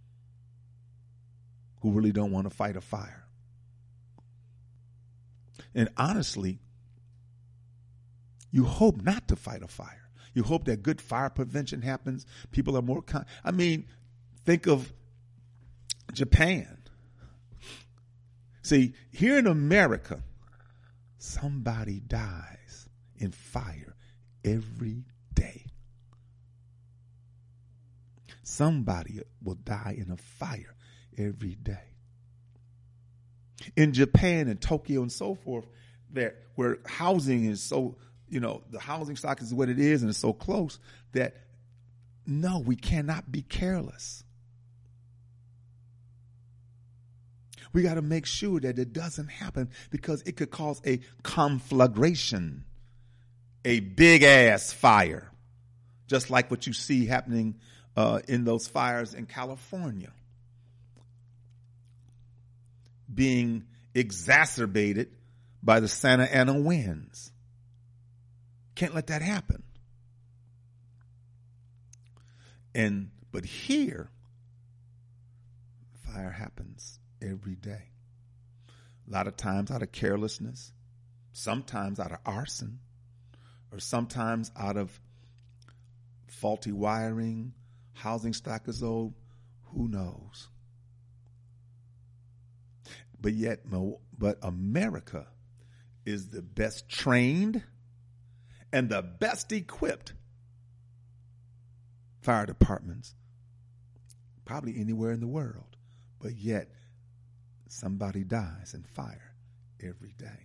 who really don't want to fight a fire. And honestly, you hope not to fight a fire. You hope that good fire prevention happens. People are more con- I mean, think of Japan. See, here in America, somebody dies in fire every day. Somebody will die in a fire every day. In Japan and Tokyo and so forth, that where housing is so, you know, the housing stock is what it is and it's so close that no, we cannot be careless. We got to make sure that it doesn't happen because it could cause a conflagration, a big ass fire, just like what you see happening uh, in those fires in California, being exacerbated by the Santa Ana winds. Can't let that happen. And but here, fire happens every day. A lot of times out of carelessness, sometimes out of arson, or sometimes out of faulty wiring, housing stock is old, who knows? But yet, but America is the best trained and the best equipped fire departments probably anywhere in the world. But yet somebody dies in fire every day.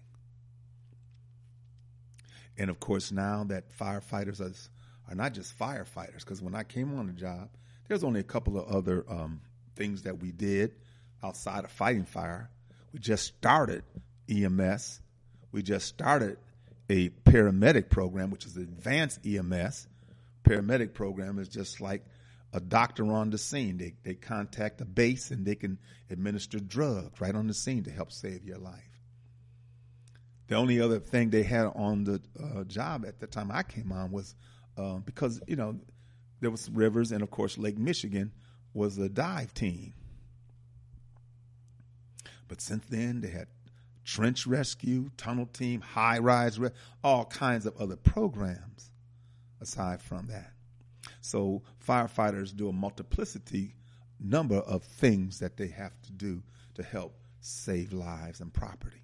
And of course, now that firefighters are, are not just firefighters, because when I came on the job, there's only a couple of other um, things that we did outside of fighting fire. We just started E M S. We just started a paramedic program, which is an advanced E M S. Paramedic program is just like a doctor on the scene. They they contact a base and they can administer drugs right on the scene to help save your life. The only other thing they had on the uh, job at the time I came on was uh, because, you know, there was rivers, and of course Lake Michigan was a dive team. But since then, they had trench rescue, tunnel team, high-rise, re- all kinds of other programs aside from that. So firefighters do a multiplicity number of things that they have to do to help save lives and property.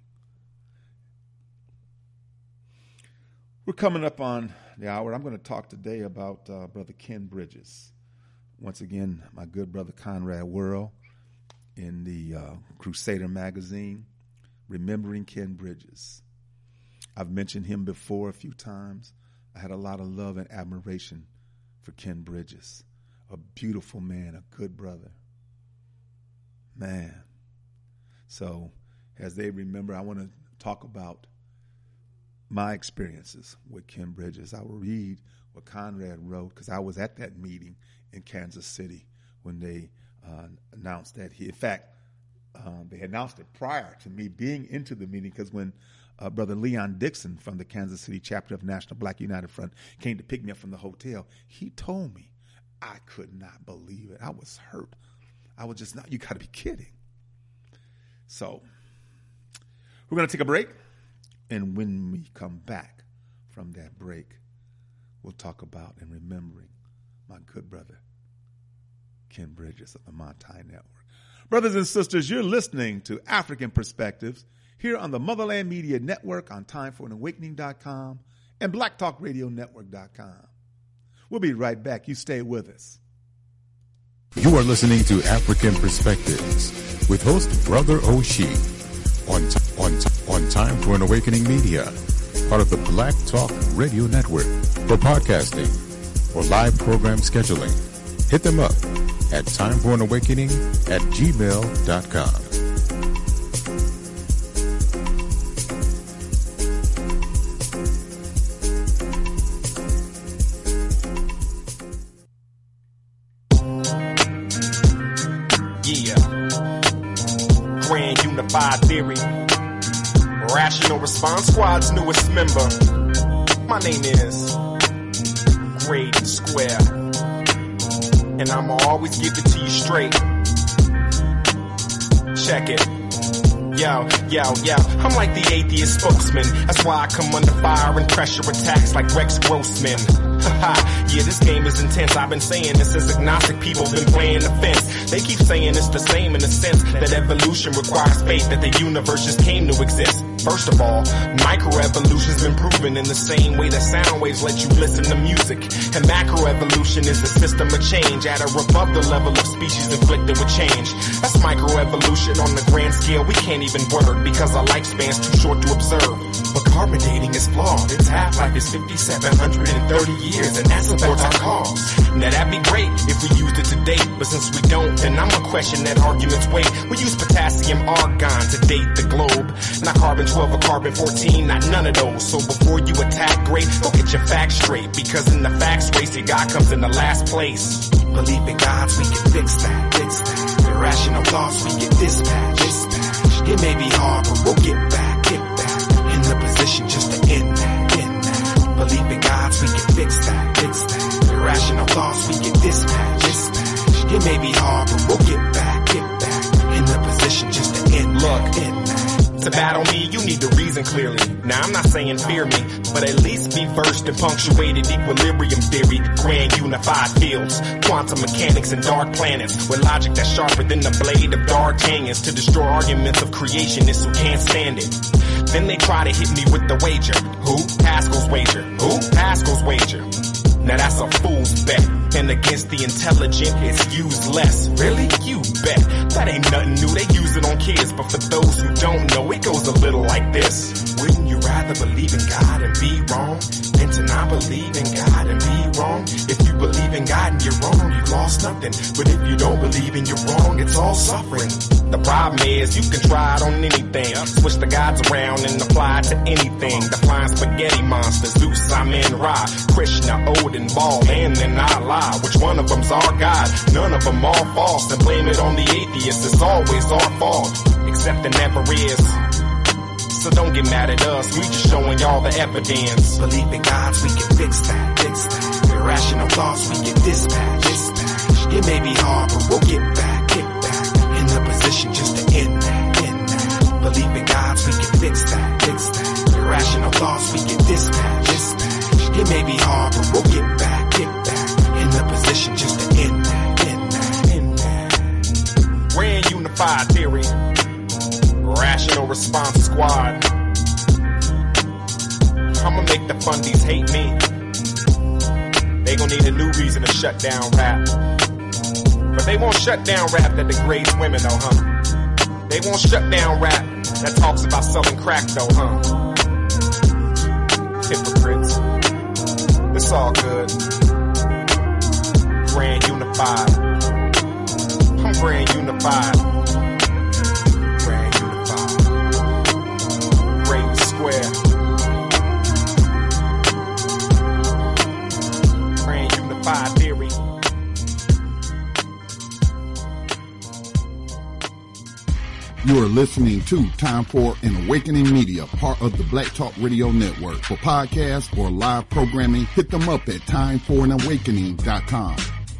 We're coming up on the hour. I'm going to talk today about uh, Brother Ken Bridges. Once again, my good brother Conrad Worrell in the uh, Crusader magazine, Remembering Ken Bridges. I've mentioned him before a few times. I had a lot of love and admiration for Ken Bridges, a beautiful man, a good brother. Man. So as they remember, I want to talk about my experiences with Ken Bridges. I will read what Conrad wrote, because I was at that meeting in Kansas City when they uh, announced that he, in fact, um, they announced it prior to me being into the meeting, because when uh, Brother Leon Dixon from the Kansas City chapter of National Black United Front came to pick me up from the hotel, he told me, I could not believe it. I was hurt. I was just not, you got to be kidding. So we're going to take a break. And when we come back from that break, we'll talk about and remembering my good brother, Ken Bridges of the Montai Network. Brothers and sisters, you're listening to African Perspectives here on the Motherland Media Network on time for an awakening dot com and black talk radio network dot com. We'll be right back. You stay with us. You are listening to African Perspectives with host Brother Oshie on t- on t- on Time for an Awakening Media, part of the Black Talk Radio Network. For podcasting or live program scheduling, hit them up at time for an awakening at gmail dot com. Theory, Rational Response Squad's newest member. My name is Graydon Square, and I'ma always give it to you straight. Check it. Yo, yo, yo, I'm like the atheist spokesman. That's why I come under fire and pressure attacks like Rex Grossman. Haha, yeah, this game is intense. I've been saying this as agnostic people been playing the fence. They keep saying it's the same in the sense that evolution requires faith that the universe just came to exist. First of all, microevolution's been proven in the same way that sound waves let you listen to music. And macroevolution is the system of change at or above the level of species inflicted with change. That's microevolution on the grand scale. We can't even word because our lifespan's too short to observe. But carbon dating is flawed. Its half-life is five thousand seven hundred thirty years, and that supports our cause. Now that'd be great if we used it to date, but since we don't, then I'ma question that argument's weight. We use potassium argon to date the globe, not carbon twelve or carbon fourteen, not none of those. So before you attack, great, go get your facts straight, because in the facts race, your God comes in the last place. Believe in God's, we can fix that, fix that. Irrational thoughts, we get dispatched, dispatched. It may be hard, but we'll get back, get back. In the position just to end that, end that. Believe in God's, we can fix that, fix that. Irrational thoughts, we get dispatched, dispatched. It may be hard, but we'll get back, get back. In the position just to end, look, end that. To battle me, you need to reason clearly. Now, I'm not saying fear me, but at least be versed in punctuated equilibrium theory, grand unified fields, quantum mechanics and dark planets, with logic that's sharper than the blade of D'Artagnan's to destroy arguments of creationists who can't stand it. Then they try to hit me with the wager. Who? Pascal's wager. Who? Pascal's wager. Now that's a fool's bet. And against the intelligent, it's useless. Really? You bet. That ain't nothing new. They use it on kids. But for those who don't know, it goes a little like this. Wouldn't you rather believe in God and be wrong than to not believe in God and be wrong? If you believe in God and you're wrong, you lost nothing. But if you don't believe and you're wrong, it's all suffering. The problem is you can try it on anything. Switch the gods around and apply it to anything. The flying spaghetti monster, Zeus, Amen, Ra, Krishna, Odin, Baal, and then Allah. Which one of them's our God? None of them are false. And blame it on the atheists. It's always our fault. Except it never is. So don't get mad at us. We just showing y'all the evidence. Believe in gods, we can fix that, fix that. Irrational thoughts, we can dispatch, dispatch. It may be hard, but we'll get back, get back. In the position just to end that, end that. Believe in gods, we can fix that, fix that. Irrational thoughts, we can dispatch, dispatch. It may be hard, but we'll get back, get back. In the position just to end that, end that, end that. Grand unified theory. Rational response squad. I'ma make the fundies hate me. They gon' need a new reason to shut down rap. But they won't shut down rap that degrades women though, huh? They won't shut down rap that talks about selling crack though, huh? Hypocrites. It's all good. Grand unified. I'm grand unified. Grand unified. Great square. Grand unified theory. You are listening to Time for an Awakening Media, part of the Black Talk Radio Network. For podcasts or live programming, hit them up at time for an awakening dot com.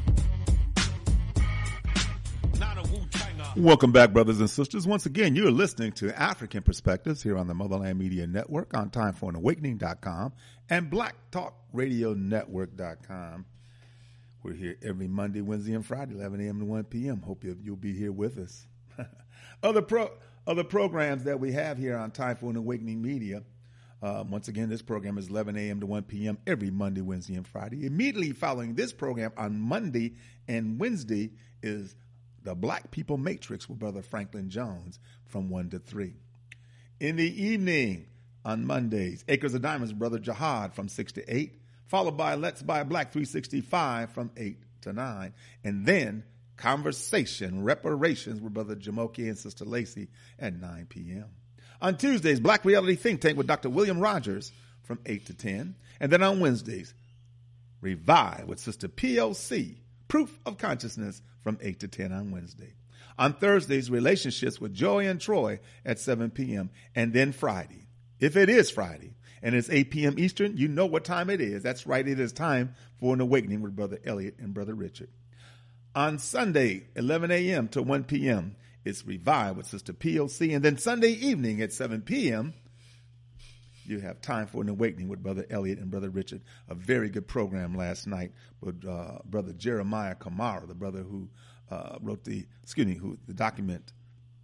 Welcome back, brothers and sisters. Once again, you're listening to African Perspectives here on the Motherland Media Network on time for an awakening dot com and black talk radio network dot com. We're here every Monday, Wednesday, and Friday, eleven a.m. to one p.m. Hope you, you'll be here with us. Other pro other programs that we have here on Time for an Awakening Media. Uh, once again, this program is eleven a.m. to one p.m. every Monday, Wednesday, and Friday. Immediately following this program on Monday and Wednesday is The Black People Matrix with Brother Franklin Jones from one to three. In the evening on Mondays, Acres of Diamonds with Brother Jihad from six to eight, followed by Let's Buy Black three sixty-five from eight to nine, and then Conversation Reparations with Brother Jamoki and Sister Lacey at nine p.m. On Tuesdays, Black Reality Think Tank with Doctor William Rogers from eight to ten. And then on Wednesdays, Revive with Sister P O C, Proof of Consciousness from eight to ten on Wednesday. On Thursdays, Relationships with Joy and Troy at seven p.m. And then Friday, if it is Friday, and it's eight p.m. Eastern, you know what time it is. That's right, it is time for an awakening with Brother Elliot and Brother Richard. On Sunday, eleven a.m. to one p.m., it's Revive with Sister P O C. And then Sunday evening at seven p.m., you have Time for an Awakening with Brother Elliot and Brother Richard. A very good program last night with uh, Brother Jeremiah Kamara, the brother who uh, wrote the, excuse me, who the document,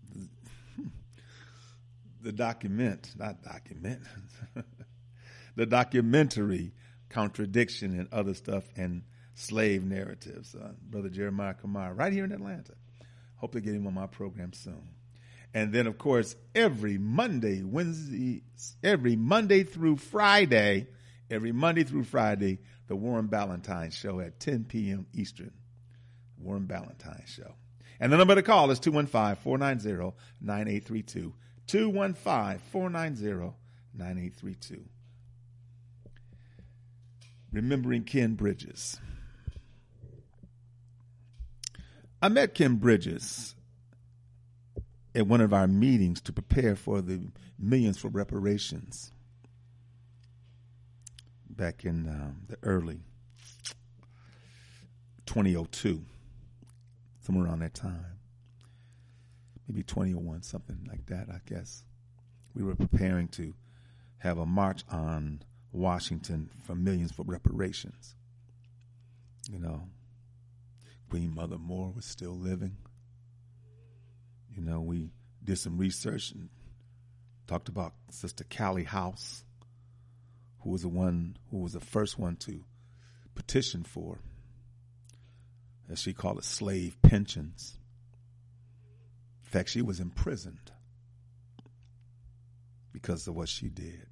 the document, not document, the documentary Contradiction and Other Stuff and Slave Narratives. Uh, Brother Jeremiah Kamara, right here in Atlanta. Hope to get him on my program soon. And then, of course, every Monday, Wednesday, every Monday through Friday, every Monday through Friday, the Warren Ballantine Show at ten p.m. Eastern. Warren Ballantine Show. And the number to call is two one five, four nine zero, nine eight three two. two one five, four nine zero, nine eight three two. Remembering Ken Bridges. I met Ken Bridges at one of our meetings to prepare for the Millions for Reparations back in um, the early twenty oh two, somewhere around that time, maybe twenty oh one, something like that, I guess. we were preparing to have a march on Washington for millions for reparations. You know, Queen Mother Moore was still living. You know, we did some research and talked about Sister Callie House, who was the one who was the first one to petition for, as she called it, slave pensions. In fact, she was imprisoned because of what she did.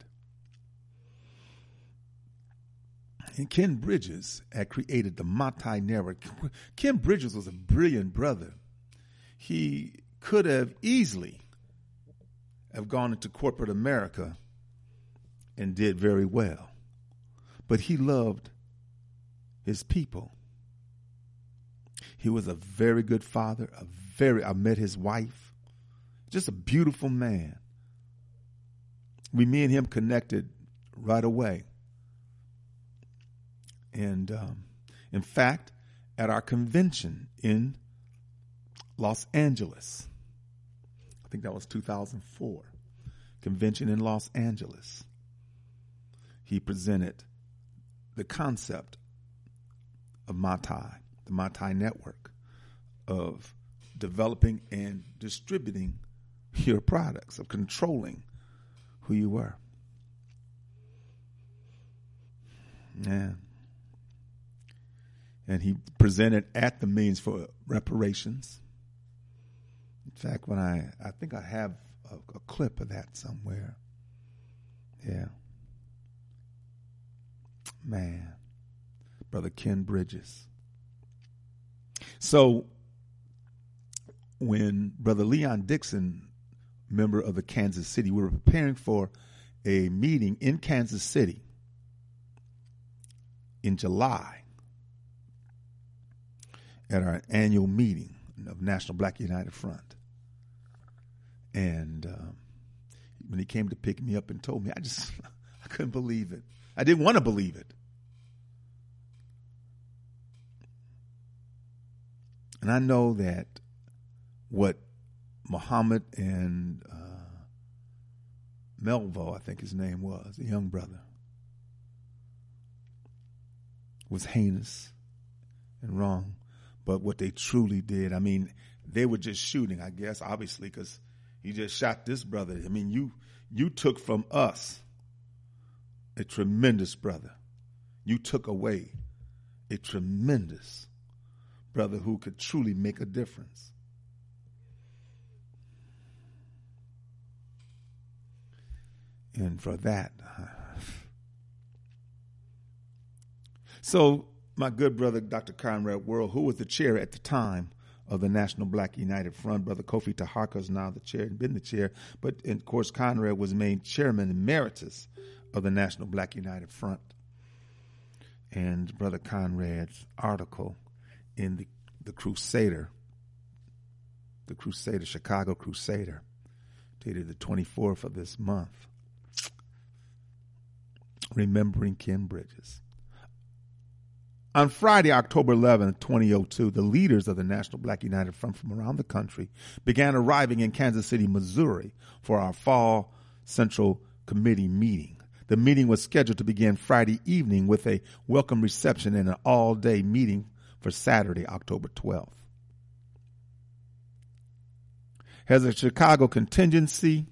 And Ken Bridges had created the Matai Network. Ken Bridges was a brilliant brother. He could have easily have gone into corporate America and did very well. But he loved his people. He was a very good father, a very, I met his wife, just a beautiful man. We, me and him connected right away. And um, in fact, at our convention in Los Angeles, I think that was two thousand four, convention in Los Angeles, he presented the concept of Matai, the Matai Network, of developing and distributing your products, of controlling who you were. Yeah. And he presented at the Millions for Reparations. In fact, when I, I think I have a, a clip of that somewhere. Yeah. Man. Brother Ken Bridges. So when Brother Leon Dixon, member of the Kansas City, we were preparing for a meeting in Kansas City in July at our annual meeting of National Black United Front. And um, when he came to pick me up and told me, I just, I couldn't believe it. I didn't want to believe it. And I know that what Muhammad and uh, Melvo, I think his name was, a young brother, was heinous and wrong. But what they truly did, I mean, they were just shooting, I guess, obviously, because he just shot this brother. I mean, you you took from us a tremendous brother. You took away a tremendous brother who could truly make a difference. And for that, so my good brother, Doctor Conrad Worrell, who was the chair at the time of the National Black United Front, Brother Kofi Taharka is now the chair and been the chair, but of course Conrad was made chairman emeritus of the National Black United Front. And Brother Conrad's article in the, the Crusader, the Crusader, Chicago Crusader, dated the twenty-fourth of this month, remembering Ken Bridges. On Friday, October eleventh, twenty oh two, the leaders of the National Black United Front from around the country began arriving in Kansas City, Missouri for our fall Central Committee meeting. The meeting was scheduled to begin Friday evening with a welcome reception and an all-day meeting for Saturday, October twelfth. As a Chicago contingency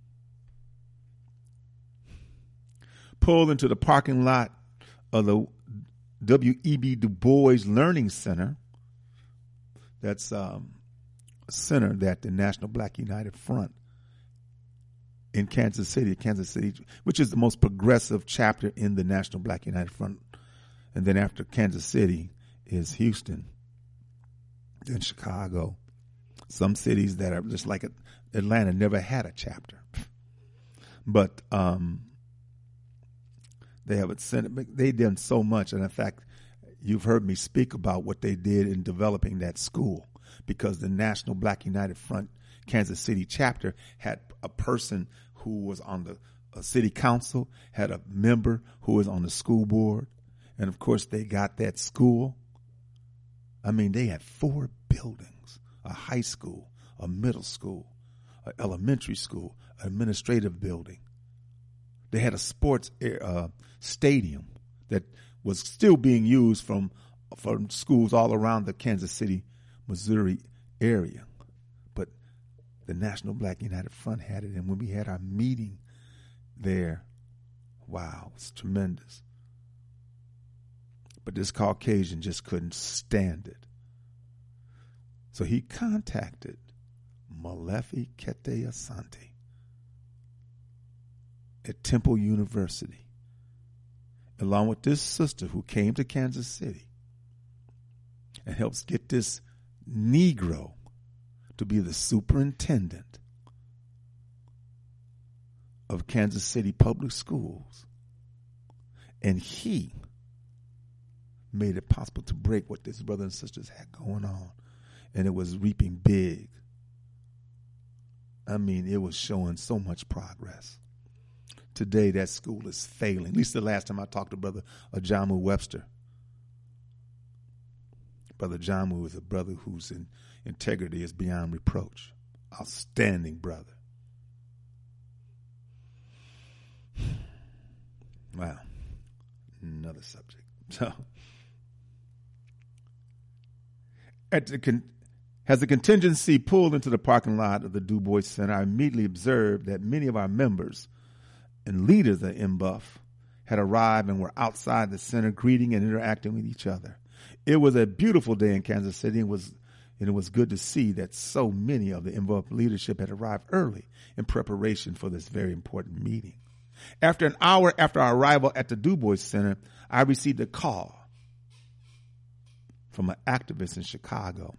pulled into the parking lot of the W E B Du Bois Learning Center, that's um, a center that the National Black United Front in Kansas City, Kansas City, which is the most progressive chapter in the National Black United Front. And then after Kansas City is Houston, then Chicago. Some cities that are just like Atlanta never had a chapter. But um, they have a center. They done so much. And in fact, you've heard me speak about what they did in developing that school, because the National Black United Front Kansas City chapter had a person who was on the uh, city council, had a member who was on the school board. And of course, they got that school. I mean, they had four buildings, a high school, a middle school, an elementary school, an administrative building. They had a sports uh, stadium that was still being used from from schools all around the Kansas City, Missouri area. But the National Black United Front had it, and when we had our meeting there, wow, it was tremendous. But this Caucasian just couldn't stand it. So he contacted Molefi Kete Asante at Temple University, along with this sister who came to Kansas City and helps get this Negro to be the superintendent of Kansas City Public Schools. And he made it possible to break what these brothers and sisters had going on. And it was reaping big. I mean, it was showing so much progress. Today, that school is failing. At least the last time I talked to Brother Ajamu Webster. Brother Ajamu is a brother whose in, integrity is beyond reproach. Outstanding brother. Wow. Another subject. So, at the con- as the contingency pulled into the parking lot of the Du Bois Center, I immediately observed that many of our members and leaders of M B U F had arrived and were outside the center greeting and interacting with each other. It was a beautiful day in Kansas City, and it was, and it was good to see that so many of the M B U F leadership had arrived early in preparation for this very important meeting. After an hour after our arrival at the Du Bois Center, I received a call from an activist in Chicago,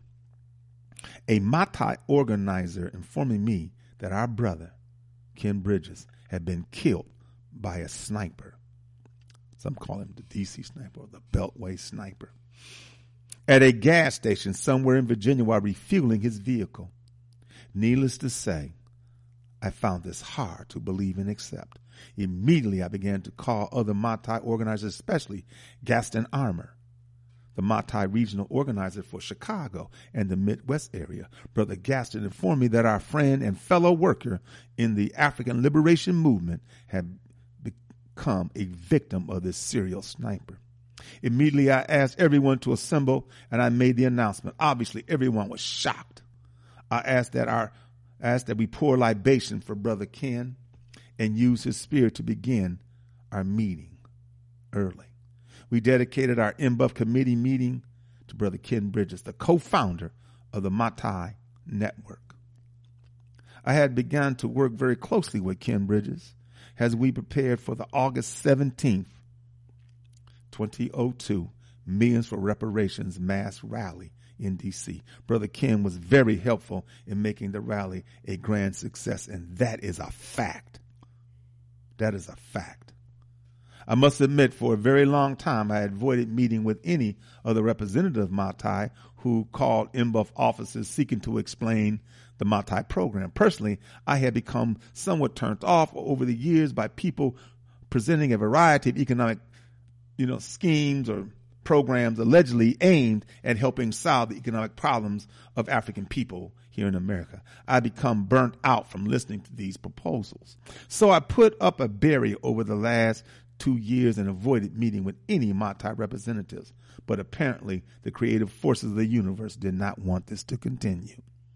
a Matai organizer, informing me that our brother, Ken Bridges, had been killed by a sniper. Some call him the D C sniper or the Beltway sniper. At a gas station somewhere in Virginia while refueling his vehicle. Needless to say, I found this hard to believe and accept. Immediately I began to call other Matai organizers, especially Gaston Armour, the Matai regional organizer for Chicago and the Midwest area. Brother Gaston informed me that our friend and fellow worker in the African Liberation Movement had become a victim of this serial sniper. Immediately I asked everyone to assemble, and I made the announcement. Obviously, everyone was shocked. I asked that our asked that we pour libation for Brother Ken and use his spirit to begin our meeting early. We dedicated our M B U F committee meeting to Brother Ken Bridges, the co-founder of the Matai Network. I had begun to work very closely with Ken Bridges as we prepared for the August seventeenth, twenty oh two Millions for Reparations mass rally in D C. Brother Ken was very helpful in making the rally a grand success, and that is a fact. That is a fact. I must admit, for a very long time, I had avoided meeting with any of the representatives of Matai who called M B U F offices seeking to explain the Matai program. Personally, I had become somewhat turned off over the years by people presenting a variety of economic, you know, schemes or programs allegedly aimed at helping solve the economic problems of African people here in America. I become burnt out from listening to these proposals. So I put up a barrier over the last two years and avoided meeting with any Matai representatives. But apparently the creative forces of the universe did not want this to continue.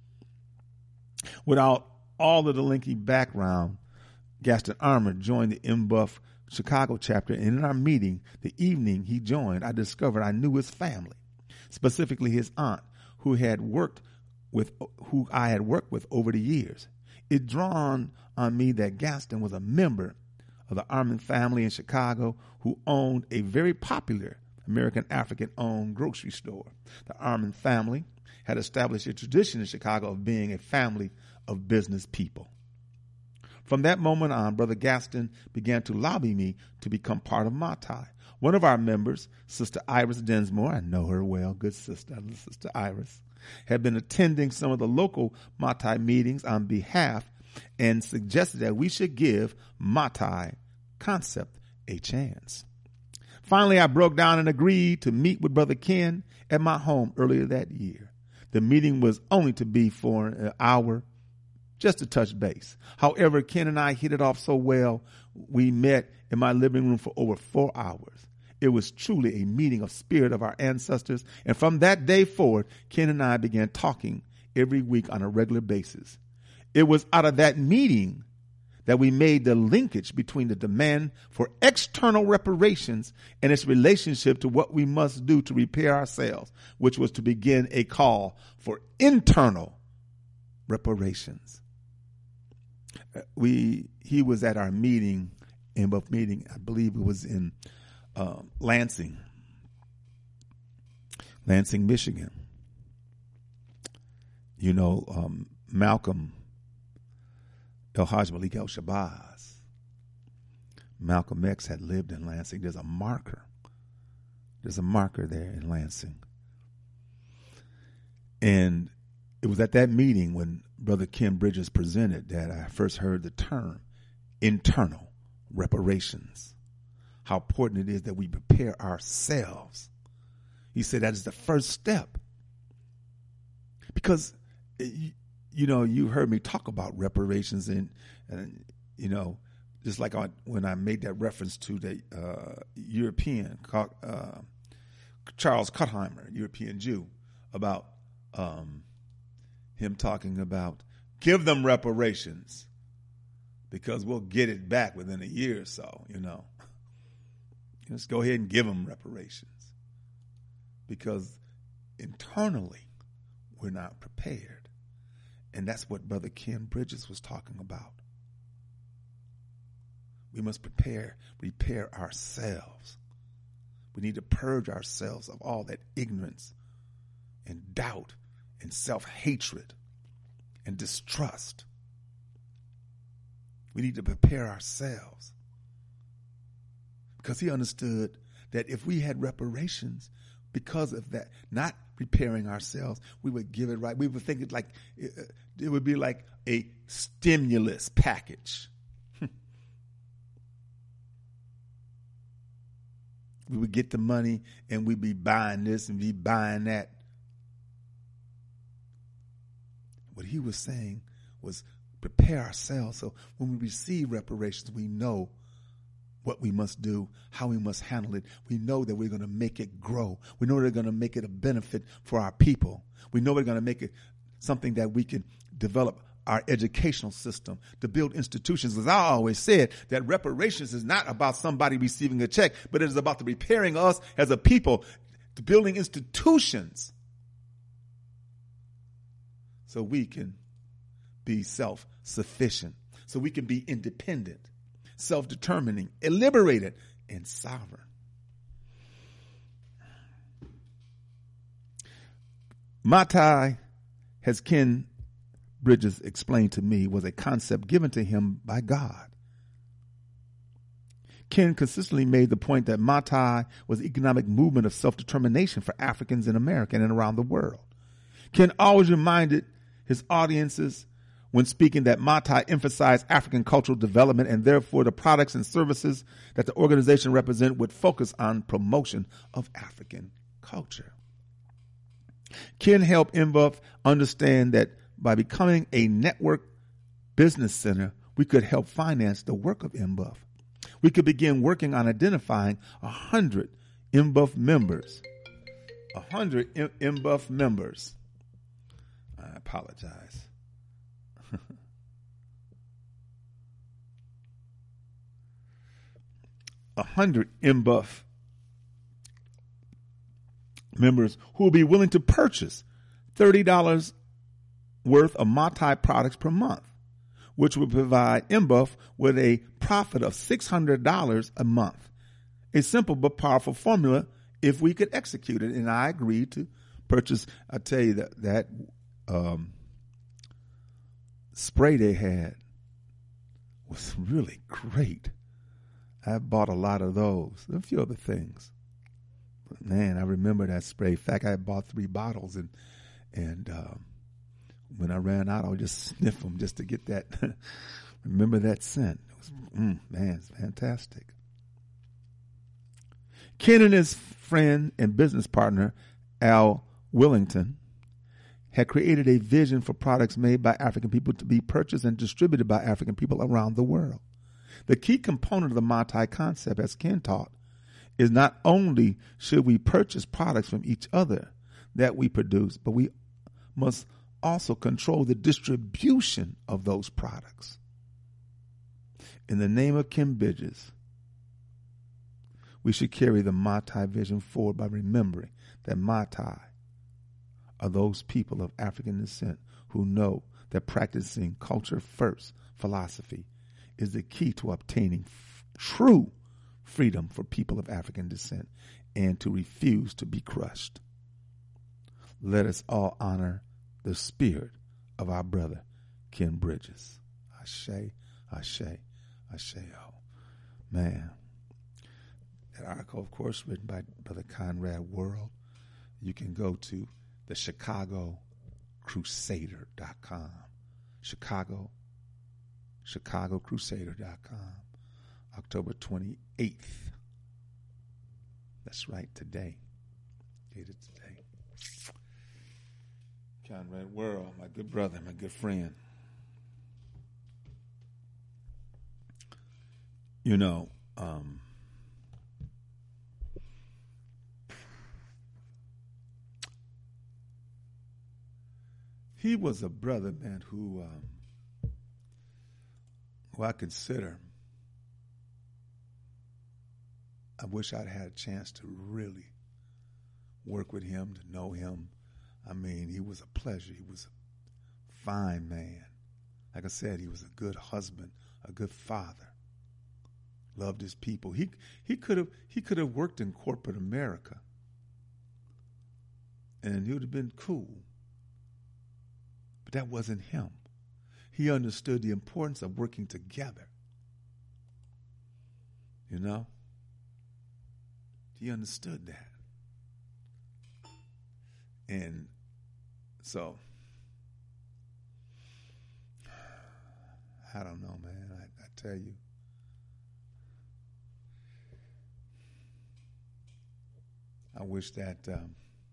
Without all of the lengthy background, Gaston Armour joined the M B U F Chicago chapter, and in our meeting, the evening he joined, I discovered I knew his family, specifically his aunt, who had worked with, who I had worked with over the years. It dawned on me that Gaston was a member of the Armin family in Chicago who owned a very popular American African-owned grocery store. The Armin family had established a tradition in Chicago of being a family of business people. From that moment on, Brother Gaston began to lobby me to become part of Matai. One of our members, Sister Iris Densmore, I know her well, good sister, Sister Iris, had been attending some of the local Matai meetings on behalf and suggested that we should give Matai concept a chance. Finally, I broke down and agreed to meet with Brother Ken at my home earlier that year. The meeting was only to be for an hour just to touch base. However, Ken and I hit it off so well, we met in my living room for over four hours. It was truly a meeting of spirit of our ancestors. And from that day forward, Ken and I began talking every week on a regular basis. It was out of that meeting that we made the linkage between the demand for external reparations and its relationship to what we must do to repair ourselves, which was to begin a call for internal reparations. We he was at our meeting, in both meeting, I believe it was in uh, Lansing, Lansing, Michigan. You know, um, Malcolm El-Hajj Malik El-Shabazz, Malcolm X had lived in Lansing. There's a marker. There's a marker there in Lansing. And it was at that meeting when Brother Ken Bridges presented that I first heard the term internal reparations, how important it is that we prepare ourselves. He said that is the first step. Because, you know, you heard me talk about reparations and, and you know, just like on, when I made that reference to the uh, European, uh, Charles Kutheimer, European Jew, about um, him talking about give them reparations because we'll get it back within a year or so, you know. Just go ahead and give them reparations because internally we're not prepared. And that's what Brother Ken Bridges was talking about. We must prepare, repair ourselves. We need to purge ourselves of all that ignorance and doubt and self-hatred and distrust. We need to prepare ourselves. Because he understood that if we had reparations, because of that, not preparing ourselves, we would give it right. We would think it like it, it would be like a stimulus package. We would get the money and we'd be buying this and be buying that. What he was saying was prepare ourselves so when we receive reparations, we know what we must do, how we must handle it. We know that we're going to make it grow. We know we're going to make it a benefit for our people. We know we're going to make it something that we can develop our educational system, to build institutions. As I always said, that reparations is not about somebody receiving a check, but it is about the preparing us as a people to building institutions so we can be self-sufficient, so we can be independent, self-determining, liberated, and sovereign. Matai, as Ken Bridges explained to me, was a concept given to him by God. Ken consistently made the point that Matai was an economic movement of self-determination for Africans in America and around the world. Ken always reminded his audiences when speaking that Matai emphasized African cultural development and therefore the products and services that the organization represent would focus on promotion of African culture. Ken helped M B U F understand that by becoming a network business center, we could help finance the work of M B U F. We could begin working on identifying a hundred M B U F members. A hundred M B U F members. I apologize. A hundred M B U F members who will be willing to purchase thirty dollars worth of Matai products per month, which would provide M B U F with a profit of six hundred dollars a month. A simple but powerful formula if we could execute it. And I agreed to purchase, I tell you that, that um, spray they had was really great. I bought a lot of those, a few other things. But man, I remember that spray. In fact, I bought three bottles and, and, um, when I ran out, I would just sniff them just to get that, remember that scent. It was, mm, man, it's fantastic. Ken and his friend and business partner, Al Willington, had created a vision for products made by African people to be purchased and distributed by African people around the world. The key component of the Matai concept, as Ken taught, is not only should we purchase products from each other that we produce, but we must also control the distribution of those products. In the name of Ken Bridges, we should carry the Matai vision forward by remembering that Matai are those people of African descent who know that practicing culture first philosophy is the key to obtaining f- true freedom for people of African descent and to refuse to be crushed. Let us all honor the spirit of our brother, Ken Bridges. Ashe, Ashe, Asheo. Man. That article, of course, written by Brother Conrad World. You can go to the Chicago Crusader dot com. Chicago, Chicago Crusader dot com. October twenty-eighth. That's right, today. Dated today. Conrad World, my good brother, my good friend. You know, um, he was a brother, man, who, um, who I consider, I wish I'd had a chance to really work with him, to know him. I mean, he was a pleasure. He was a fine man. Like I said, he was a good husband, a good father. Loved his people. He he could have he could have worked in corporate America, and he would have been cool. But that wasn't him. He understood the importance of working together. You know? He understood that. And so, I don't know, man. I, I tell you. I wish that um,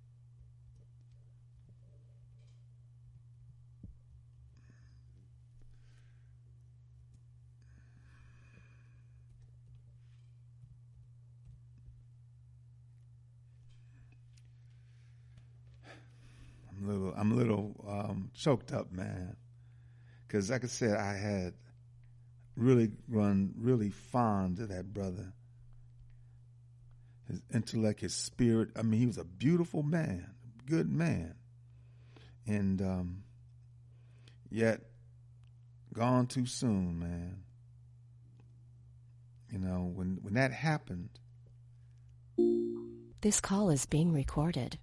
I'm a little, I'm a little um, choked up, man, because like I said, I had really run really fond of that brother. His intellect, his spirit. I mean, he was a beautiful man, good man, and um, yet gone too soon, man. You know, when when that happened. This call is being recorded.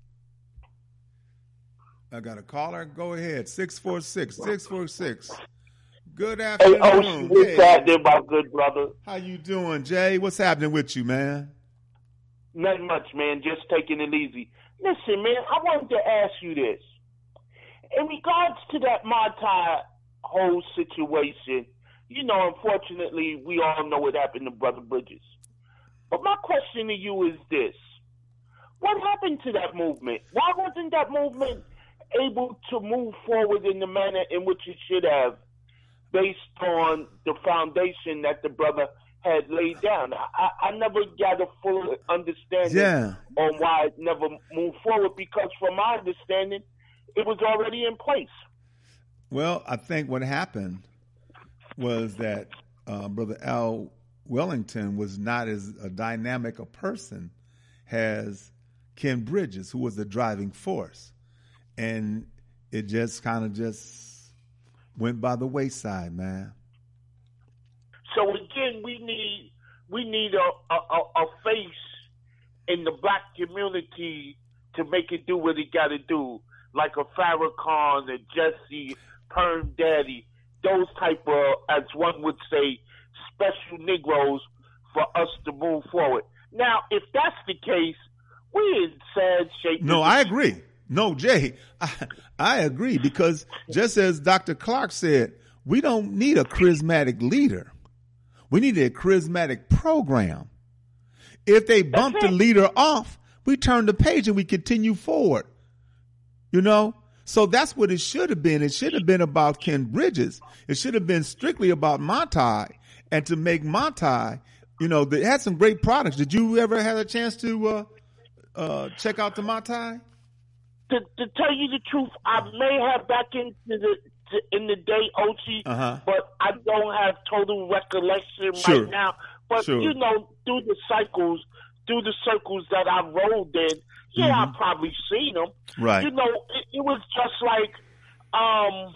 I got a caller. Go ahead. six four six, six four six. Good afternoon. Hey, Ocean, what's happening, my good brother? How you doing, Jay? What's happening with you, man? Not much, man. Just taking it easy. Listen, man, I wanted to ask you this. In regards to that Matai whole situation, you know, unfortunately, we all know what happened to Brother Bridges. But my question to you is this. What happened to that movement? Why wasn't that movement able to move forward in the manner in which it should have, based on the foundation that the brother had laid down? I, I never got a full understanding yeah. on why it never moved forward, because from my understanding, it was already in place. Well, I think what happened was that uh, Brother Al Wellington was not as a dynamic a person as Ken Bridges, who was the driving force. And it just kind of just went by the wayside, man. So again, we need we need a, a, a face in the black community to make it do what it got to do, like a Farrakhan, a Jesse, Perm Daddy, those type of, as one would say, special Negroes for us to move forward. Now, if that's the case, we're in sad shape. No, I agree. No, Jay, I, I agree, because just as Doctor Clark said, we don't need a charismatic leader. We need a charismatic program. If they bump the leader off, we turn the page and we continue forward. You know? So that's what it should have been. It should have been about Ken Bridges. It should have been strictly about Montai, and to make Montai, you know, they had some great products. Did you ever have a chance to uh, uh, check out the Montai? To, to tell you the truth, I may have back into the to, in the day, Ochi, Uh-huh. but I don't have total recollection Sure. right now. But Sure. you know, through the cycles, through the circles that I rolled in, yeah, Mm-hmm. I've probably seen them. Right. You know, it, it was just like um,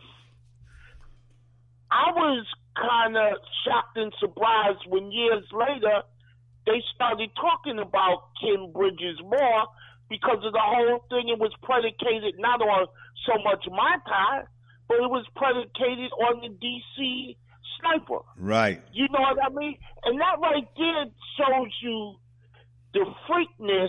I was kind of shocked and surprised when years later they started talking about Ken Bridges more, because of the whole thing. It was predicated not on so much my time, but it was predicated on the D C sniper. Right. You know what I mean? And that right there shows you the freakness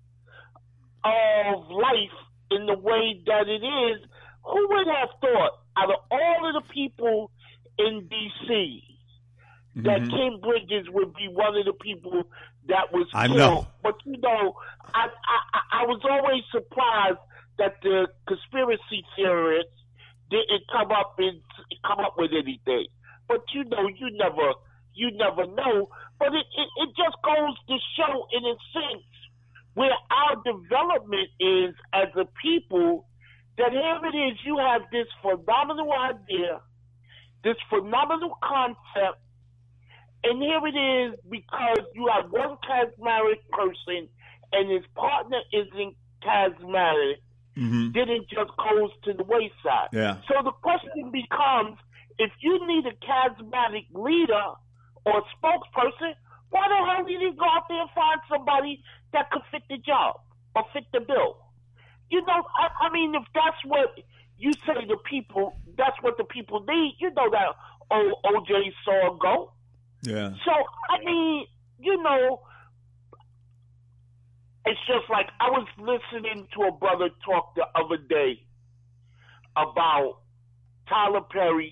of life in the way that it is. Who would have thought, out of all of the people in D C, that Mhm. Ken Bridges would be one of the people that was I killed? know. But you know, I, I I was always surprised that the conspiracy theorists didn't come up and come up with anything. But you know, you never you never know. But it, it, it just goes to show, in a sense, where our development is as a people, that here it is, you have this phenomenal idea, this phenomenal concept, and here it is, because you have one charismatic person and his partner isn't charismatic, Mm-hmm. then it just goes to the wayside. Yeah. So the question becomes, if you need a charismatic leader or spokesperson, why the hell did you go out there and find somebody that could fit the job or fit the bill? You know, I, I mean, if that's what you say the people, that's what the people need, you know that old O J saw go. Yeah. So, I mean, you know, it's just like I was listening to a brother talk the other day about Tyler Perry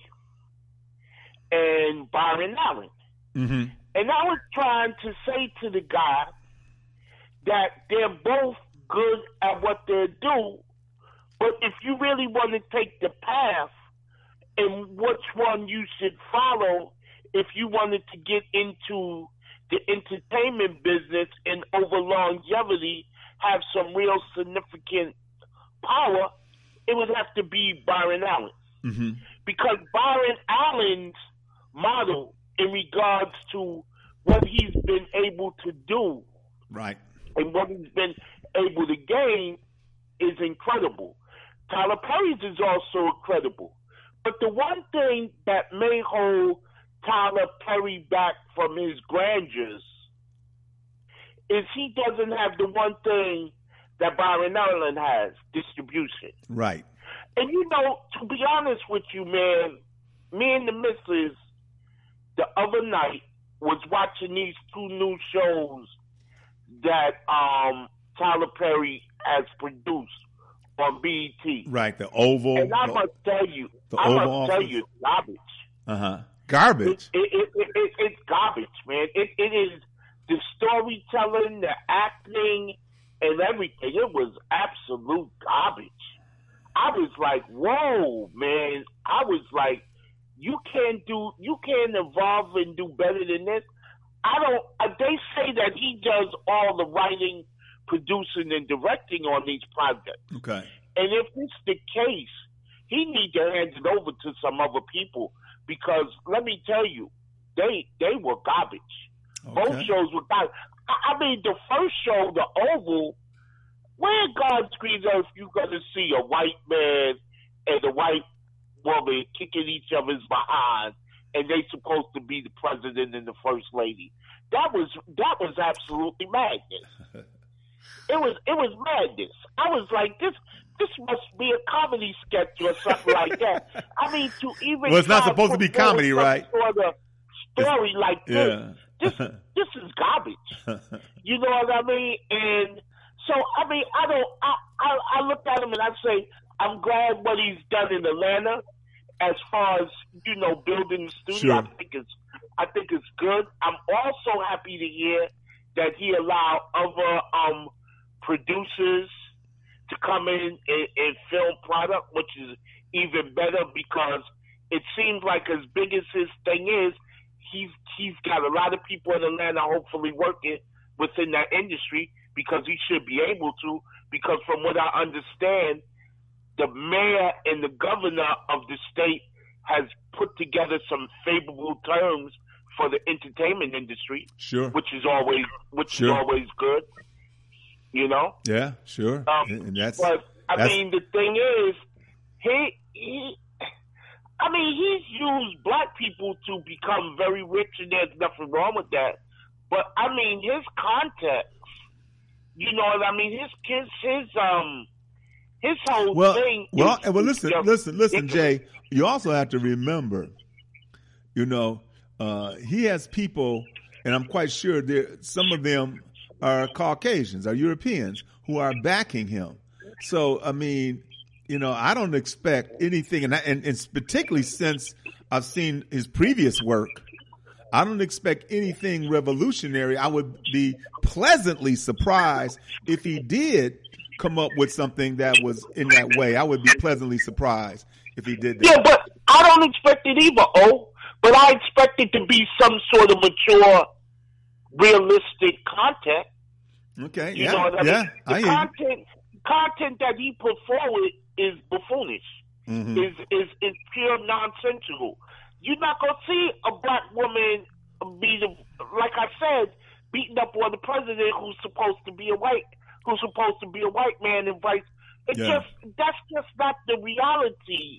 and Byron Allen. Mm-hmm. And I was trying to say to the guy that they're both good at what they do, but if you really want to take the path and which one you should follow, if you wanted to get into the entertainment business and over longevity have some real significant power, it would have to be Byron Allen. Mm-hmm. Because Byron Allen's model in regards to what he's been able to do Right. and what he's been able to gain is incredible. Tyler Perry's is also incredible. But the one thing that may hold Tyler Perry back from his grandeurs is he doesn't have the one thing that Byron Allen has, distribution. Right. And you know, to be honest with you, man, me and the missus the other night was watching these two new shows that um, Tyler Perry has produced on B E T. Right. The Oval. And I the, must tell you, the I Oval must tell Office. you, it's garbage. Uh-huh. Garbage. It, it, it, it, it's garbage, man. It, it is the storytelling, the acting, and everything. It was absolute garbage. I was like, whoa, man. I was like, you can't do, you can't evolve and do better than this. I don't, uh, they say that he does all the writing, producing, and directing on these projects. Okay. And if it's the case, he needs to hand it over to some other people, because let me tell you, they they were garbage. Okay. Both shows were garbage. I, I mean, the first show, The Oval, where in God's green earth you going to see a white man and a white woman kicking each other's behind, and they supposed to be the president and the first lady? That was that was absolutely madness. It was it was madness. I was like, this this must be a comedy sketch or something like that. I mean, to even Well, it's not try supposed to be put forward comedy, some right? Sort of story It's- like this. yeah. This this is garbage. You know what I mean? And so I mean, I don't. I, I I look at him and I say, I'm glad what he's done in Atlanta, as far as, you know, building the studio. Sure. I think it's I think it's good. I'm also happy to hear that he allowed other um producers to come in and, and film product, which is even better because it seems like as big as his thing is, he's he's got a lot of people in Atlanta hopefully working within that industry because he should be able to. Because from what I understand, the mayor and the governor of the state has put together some favorable terms for the entertainment industry, sure, which is always which sure. is always good, you know. Yeah, sure. Um, and that's, but I that's, mean, the thing is, he, he, I mean, he's used black people to become very rich, and there's nothing wrong with that. But I mean, his context, you know what I mean? His his his um his whole well, thing. Well, is, well, listen, just, listen, listen, Jay. You also have to remember, you know, uh, he has people, and I'm quite sure there some of them are Caucasians, are Europeans who are backing him. So, I mean, you know, I don't expect anything, and, I, and it's particularly since I've seen his previous work, I don't expect anything revolutionary. I would be pleasantly surprised if he did come up with something that was in that way. I would be pleasantly surprised if he did that. Yeah, but I don't expect it either, oh. But I expect it to be some sort of mature, realistic content. Okay, you yeah, know what I yeah. mean? The I hear content, you. content that he put forward is buffoonish. Mm-hmm. Is is is pure nonsensical. You're not gonna see a black woman be the, like I said, beating up on the president who's supposed to be a white, who's supposed to be a white man, and vice. It Yeah. just that's just not the reality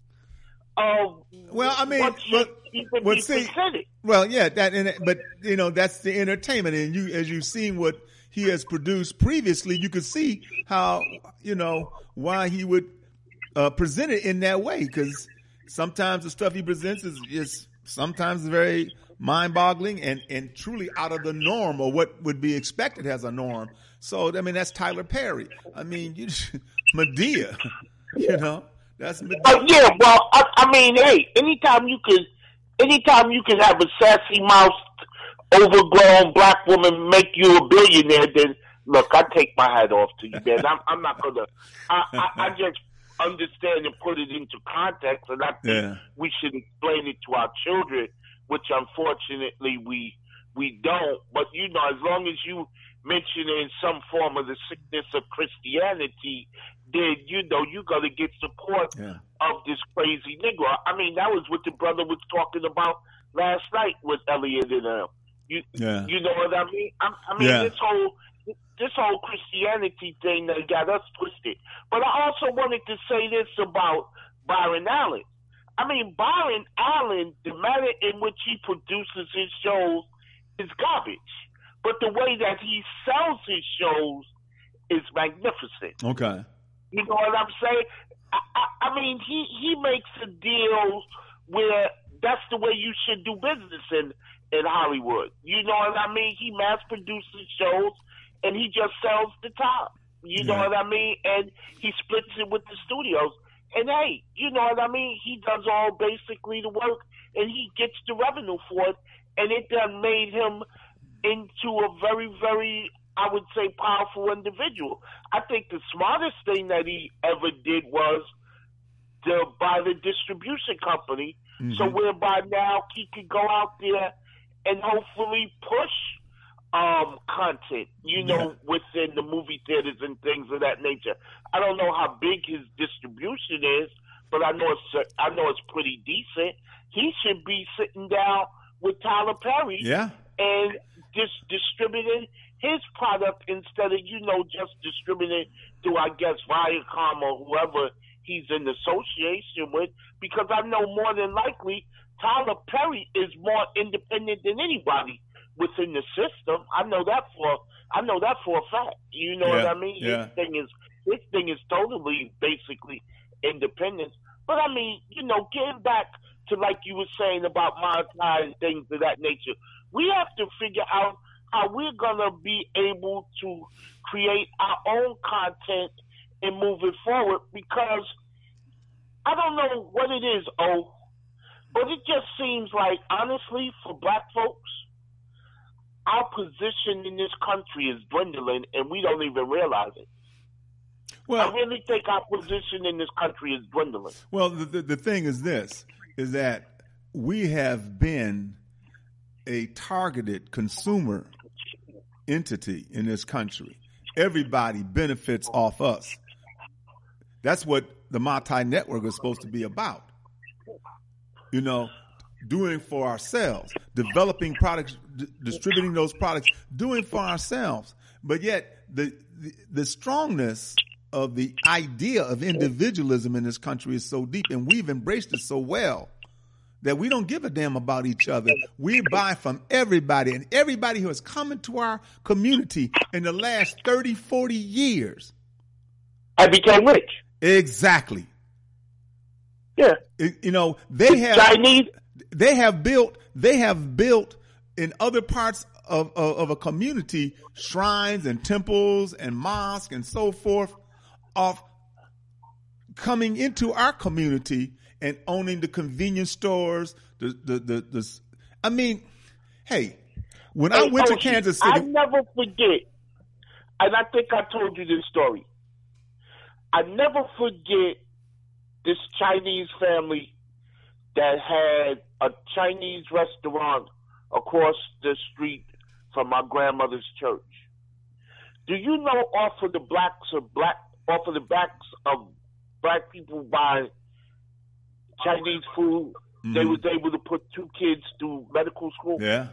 of. Well, I mean, what should but- even well, be see- presented. Well, yeah, that, and, but you know, that's the entertainment, and you, as you've seen what he has produced previously, you could see how, you know, why he would uh, present it in that way. Because sometimes the stuff he presents is is sometimes very mind-boggling and and truly out of the norm, or what would be expected as a norm. So, I mean, that's Tyler Perry. I mean, you Medea, you know, that's Medea. Uh, yeah, well, I, I mean, hey, anytime you could, anytime you can have a sassy mouthed, overgrown black woman make you a billionaire, then look, I take my hat off to you, man. I'm, I'm not gonna. I, I, I just understand and put it into context, and I think Yeah. we should explain it to our children, which unfortunately we we don't. But you know, as long as you mention it in some form of the sickness of Christianity, then you know you're gonna get support Yeah. of this crazy Negro. I mean, that was what the brother was talking about last night with Elliot and them. You, Yeah. you know what I mean? I, I mean, Yeah. this whole this whole Christianity thing that got us twisted. But I also wanted to say this about Byron Allen. I mean, Byron Allen, the manner in which he produces his shows is garbage. But the way that he sells his shows is magnificent. Okay. You know what I'm saying? I, I, I mean, he, he makes a deal where that's the way you should do business in, in Hollywood. You know what I mean? He mass produces shows and he just sells the top. You know Yeah. what I mean? And he splits it with the studios. And hey, you know what I mean? He does all basically the work and he gets the revenue for it. And it done made him into a very, very, I would say, powerful individual. I think the smartest thing that he ever did was to buy the distribution company. Mm-hmm. So whereby now he could go out there and hopefully push um, content, you know, Yeah. within the movie theaters and things of that nature. I don't know how big his distribution is, but I know it's I know it's pretty decent. He should be sitting down with Tyler Perry Yeah. and just distributing his product instead of, you know, just distributing through, I guess, Viacom or whoever he's in association with, because I know more than likely Tyler Perry is more independent than anybody within the system. I know that for I know that for a fact. You know what Yeah, I mean? yeah. His thing is his thing is totally basically independence. But I mean, you know, getting back to like you were saying about monetized things of that nature, we have to figure out how we're gonna be able to create our own content and move it forward, because I don't know what it is, oh, but it just seems like, honestly, for black folks, our position in this country is dwindling and we don't even realize it. Well, I really think our position in this country is dwindling. Well, the, the, the thing is this, is that we have been a targeted consumer entity in this country. Everybody benefits off us. That's what the multi-network is supposed to be about. You know, doing for ourselves, developing products, d- distributing those products, doing for ourselves. But yet the, the the strongness of the idea of individualism in this country is so deep, and we've embraced it so well that we don't give a damn about each other. We buy from everybody, and everybody who has come into our community in the last thirty, forty years. I became rich. Exactly. Yeah. It, you know, they have Chinese. They have built. They have built in other parts of, of of a community shrines and temples and mosques and so forth, of coming into our community and owning the convenience stores. The the the. the I mean, hey, when Hey, I went to Ocean, Kansas I City, never forget, and I think I told you this story. I never forget this Chinese family that had a Chinese restaurant across the street from my grandmother's church. Do you know off of the blacks of black off of the backs of black people buying Chinese food, mm-hmm. they was able to put two kids through medical school? yeah,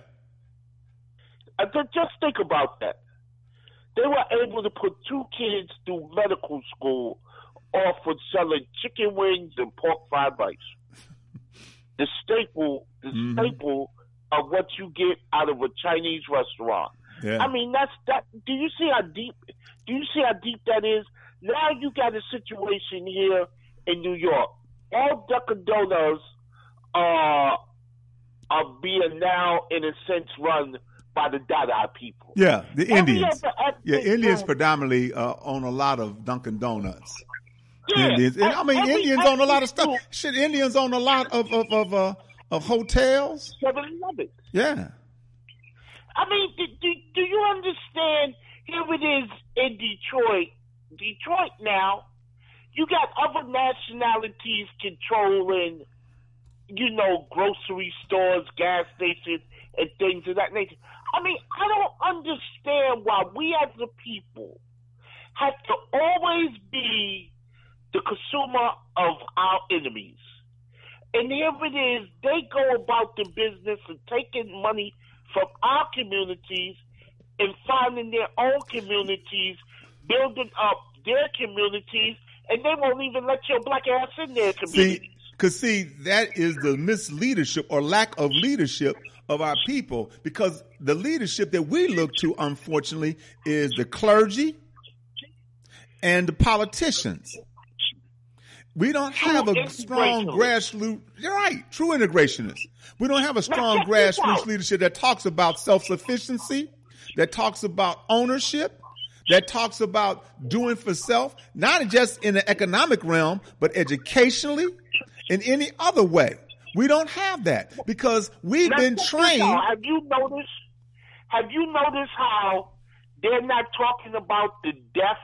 I th- just think about that. They were able to put two kids through medical school off of selling chicken wings and pork fried rice. The staple, the mm-hmm. staple of what you get out of a Chinese restaurant. Yeah. I mean, that's that. Do you see how deep? Do you see how deep that is? Now you got a situation here in New York. All Dunkin' Donuts are are being now, in a sense, run by the Dada people. Yeah, the Indians. Other, yeah, Indians room, predominantly uh, own a lot of Dunkin' Donuts. Yeah, Indians. And, I mean, every, Indians every, own a lot of stuff. every, Shit, Indians own a lot of of of, uh, of hotels. seven eleven. Yeah. I mean, do, do, do you understand? Here it is in Detroit. Detroit now, you got other nationalities controlling, you know, grocery stores, gas stations, and things of that nature. I mean, I don't understand why we as a people have to always be the consumer of our enemies. And here it is, they go about the business of taking money from our communities and finding their own communities, building up their communities, and they won't even let your black ass in their communities. See, because see, that is the misleadership or lack of leadership of our people, because the leadership that we look to, unfortunately, is the clergy and the politicians. We don't have a strong grassroots. You're right, true integrationists. We don't have a strong grassroots leadership that talks about self-sufficiency, that talks about ownership, that talks about doing for self, not just in the economic realm, but educationally, in any other way. We don't have that because we've Let's been trained. Have you noticed? Have you noticed how they're not talking about the death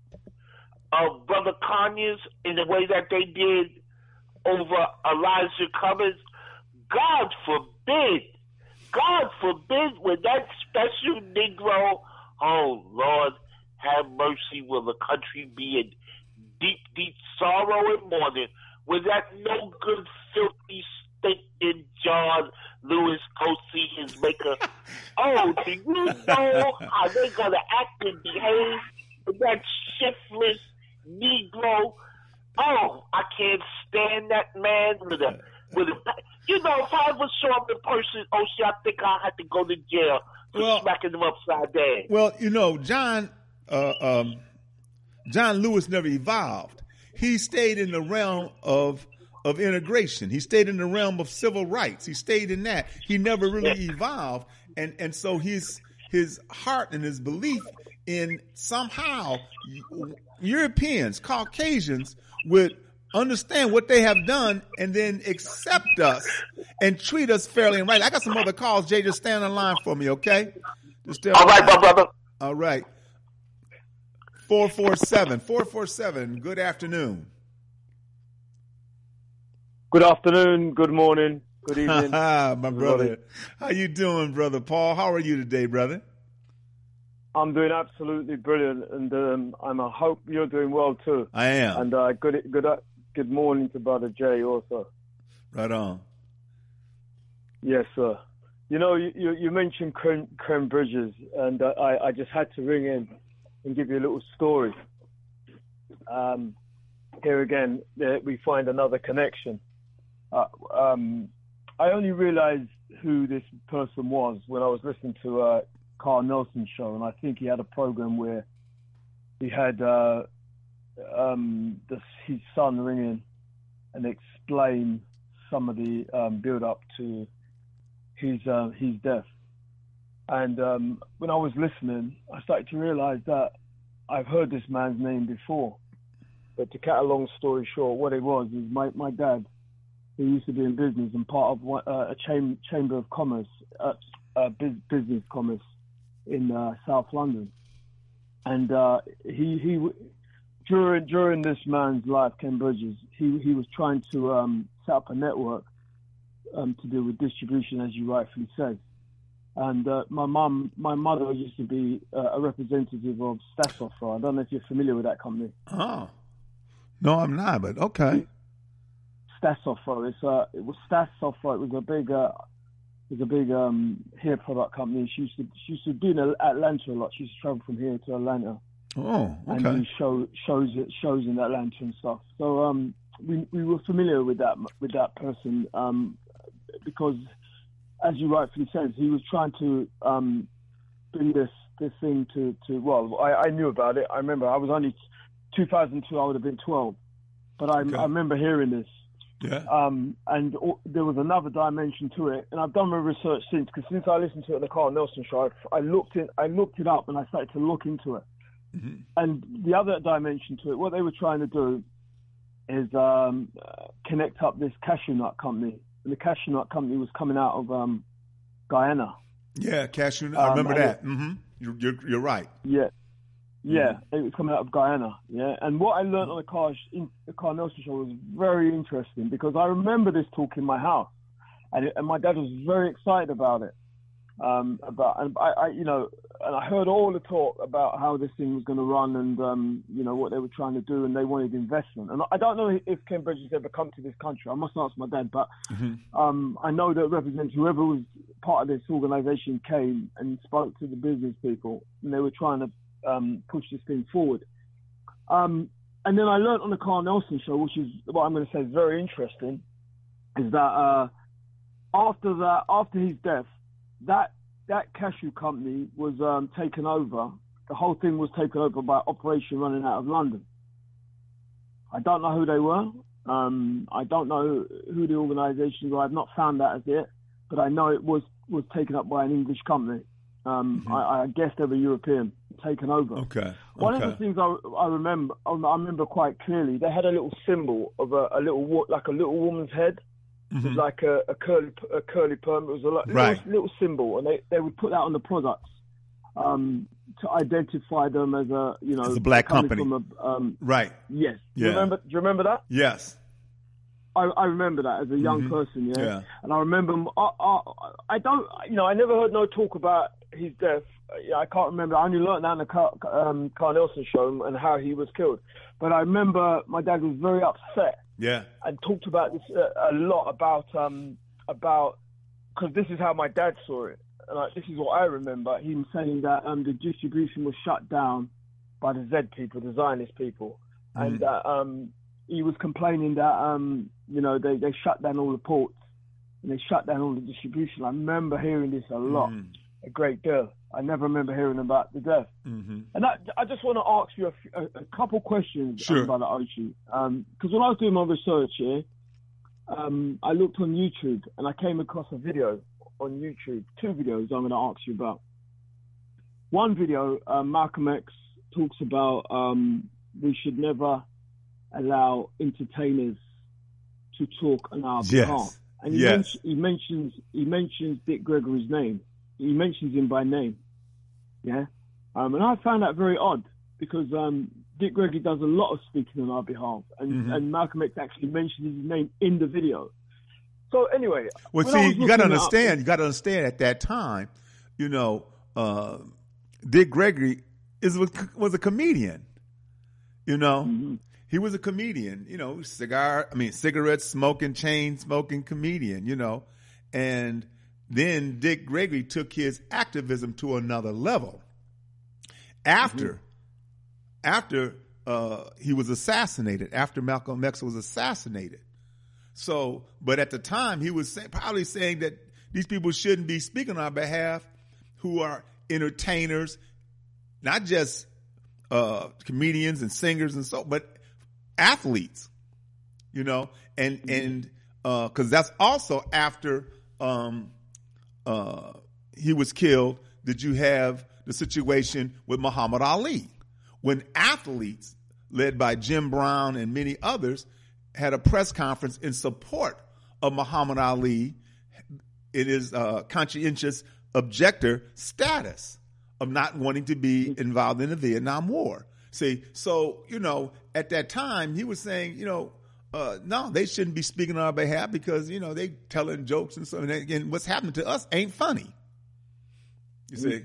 of Brother Conyers in the way that they did over Elijah Cummings? God forbid. God forbid when that special Negro, oh Lord, have mercy, will the country be in deep, deep sorrow and mourning when that no good, filthy, stinking John Lewis Cossey, his maker. Oh, do you know how they're going to act and behave with that shiftless Negro? Oh, I can't stand that man with a, with a, you know, if I ever saw him in person, oh shit, I think I had to go to jail for Well, smacking him upside down. Well, you know, John, uh, um, John Lewis never evolved. He stayed in the realm of of integration. He stayed in the realm of civil rights. He stayed in that. He never really evolved, and and so his his heart and his belief in somehow Europeans, Caucasians would understand what they have done and then accept us and treat us fairly and right. I got some other calls. Jay, just stand in line for me, okay? Just stay All right, my brother. All right. four four seven. four four seven, good afternoon. Good afternoon, good morning, good evening. My everybody. brother. How you doing, Brother Paul? How are you today, brother? I'm doing absolutely brilliant, and um, I'm, I hope you're doing well too. I am. And uh, good, good, uh, good morning to Brother Jay also. Right on. Yes, sir. You know, you, you, you mentioned Crane, Crane Bridges, and uh, I, I just had to ring in and give you a little story. Um, here again, uh, we find another connection. Uh, um, I only realized who this person was when I was listening to uh, Carl Nelson's show, and I think he had a program where he had uh, um, the, his son ring in and explain some of the um, build-up to his uh, his death. And um, when I was listening, I started to realize that I've heard this man's name before. But to cut a long story short, what it was is my, my dad, who used to be in business and part of one, uh, a cham- chamber of commerce, uh, uh, biz- business commerce in uh, South London. And uh, he he during during this man's life, Ken Bridges, he he was trying to um, set up a network um, to do with distribution, as you rightfully said. And uh, my mum, my mother used to be uh, a representative of Stasoffer. I don't know if you're familiar with that company. Oh, no, I'm not, but okay. Stasoffer. It's uh, it was Stasoffer. It was a big, uh, it was a big um, hair product company. She used to, she used to be in Atlanta a lot. She used to travel from here to Atlanta. Oh, okay. And do show shows shows in Atlanta and stuff. So um, we we were familiar with that with that person um, because, as you rightfully said, he was trying to um, bring this this thing to to. Well, I, I knew about it. I remember I was only two thousand two. I would have been twelve, but I, Okay. I remember hearing this. Yeah. Um, and o- there was another dimension to it, and I've done my research since. Because since I listened to it on the Carl Nelson show, I, I looked in, I looked it up, and I started to look into it. Mm-hmm. And the other dimension to it, what they were trying to do, is um, uh, connect up this cashew nut company. And the cashew nut company was coming out of um, Guyana. Yeah, cashew nut. I Um, remember and that. Mm-hmm. You're, you're, you're right. Yeah. Yeah, Mm-hmm. it was coming out of Guyana. Yeah, and what I learned on the Carl, in the Carl Nelson show was very interesting because I remember this talk in my house, and, it, and my dad was very excited about it. Um, about and I, I, you know, and I heard all the talk about how this thing was going to run and um, you know what they were trying to do, and they wanted investment. And I don't know if Ken Bridges ever come to this country. I must ask my dad, but Mm-hmm. um, I know that represents whoever was part of this organisation came and spoke to the business people, and they were trying to um, push this thing forward. Um, and then I learned on the Carl Nelson show, which is what I'm going to say is very interesting, is that uh, after that, after his death, that that cashew company was um, taken over. The whole thing was taken over by Operation Running Out of London. I don't know who they were. Um, I don't know who the organisation were. I've not found that as yet, but I know it was, was taken up by an English company. Um, Mm-hmm. I, I guess they were European, taken over. Okay. One okay. of the things I, I remember, I remember quite clearly, they had a little symbol of a, a little, wo- like a little woman's head. It was Mhm. like a, a curly, a curly perm. It was a li- Right. little, little symbol, and they, they would put that on the products um, to identify them as a, you know, As a black coming company. From a, um, Right. yes. Do Yeah. you remember? Do you remember that? Yes. I, I remember that as a young Mhm. person, yeah. Yeah. And I remember, I, I, I don't, you know, I never heard no talk about his death. Yeah, I can't remember. I only learned that on the Carl, um, Carl Nelson show and how he was killed. But I remember my dad was very upset Yeah. and talked about this uh, a lot about um, about because this is how my dad saw it, and I, this is what I remember him saying that um, the distribution was shut down by the Z people, the Zionist people, Mhm. and that um, he was complaining that um, you know they, they shut down all the ports and they shut down all the distribution. I remember hearing this a lot, Mhm. a great deal. I never remember hearing about the death. Mm-hmm. And that, I just want to ask you a, f- a, a couple questions, Sure. um, Brother Ochi. Because when I was doing my research here, um, I looked on YouTube and I came across a video on YouTube, two videos I'm going to ask you about. One video, uh, Malcolm X talks about um, we should never allow entertainers to talk on our Yes. behalf. And he, Yes. men- he mentions he mentions Dick Gregory's name. He mentions him by name. Yeah. Um, and I found that very odd because um, Dick Gregory does a lot of speaking on our behalf, and, Mm-hmm. and Malcolm X actually mentioned his name in the video. So anyway, Well, when I see, was you got to looking understand. up- You got to understand. At that time, you know, uh, Dick Gregory is was, was a comedian. You know, Mm-hmm. he was a comedian. You know, cigar. I mean, cigarette smoking, chain smoking comedian. You know, and then Dick Gregory took his activism to another level. After, mm-hmm. after uh, he was assassinated, after Malcolm X was assassinated. So, but at the time, he was say, probably saying that these people shouldn't be speaking on our behalf, who are entertainers, not just uh, comedians and singers and so, but athletes, you know, and and because uh, that's also after um, uh, he was killed. Did you have the situation with Muhammad Ali, when athletes led by Jim Brown and many others had a press conference in support of Muhammad Ali in his uh, conscientious objector status of not wanting to be involved in the Vietnam War. See, so, you know, at that time, he was saying, you know, uh, no, they shouldn't be speaking on our behalf because, you know, they telling jokes and so on. And what's happening to us ain't funny. You see?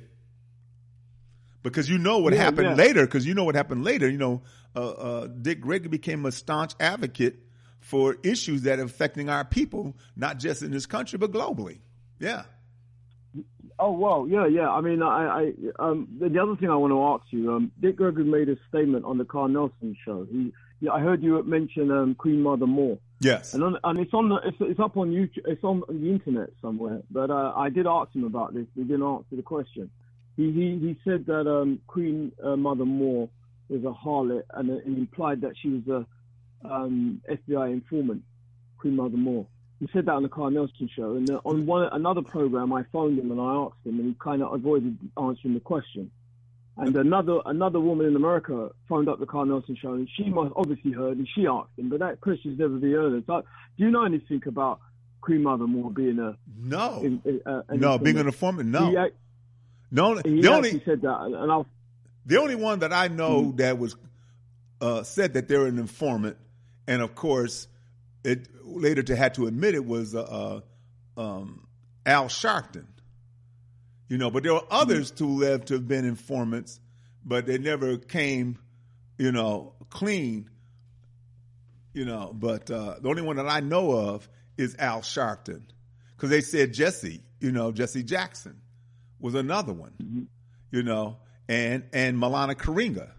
Because you know what Yeah, happened yeah. later, because you know what happened later. You know, uh, uh, Dick Gregory became a staunch advocate for issues that are affecting our people, not just in this country, but globally. Yeah. Oh, well, yeah, yeah. I mean, I, I um, the, the other thing I want to ask you, um, Dick Gregory made a statement on the Carl Nelson show. He, yeah, I heard you mention um, Queen Mother Moore. Yes. And, on, and it's on the, it's, it's up on YouTube, it's on the internet somewhere. But uh, I did ask him about this. He didn't answer the question. He he, he said that um, Queen uh, Mother Moore was a harlot, and it implied that she was a um, F B I informant. Queen Mother Moore. He said that on the Carl Nelson show. And uh, on one another program, I phoned him and I asked him, and he kind of avoided answering the question. And another another woman in America phoned up the Carl Nelson show, and she must obviously heard, and she asked him, but that question's never been heard. So, do you know anything about Queen Mother Moore being a no, in, uh, an no, informant? being an informant? No, He, act- no. he The actually only said that, and I. the only one that I know Mm-hmm. that was uh, said that they're an informant, and of course, it later to had to admit it was uh, uh, um, Al Sharpton. You know, but there were others Mm-hmm. who lived to have been informants, but they never came, you know, clean. You know, but uh, the only one that I know of is Al Sharpton, because they said Jesse, you know, Jesse Jackson was another one, Mm-hmm. you know, and and Milana Karinga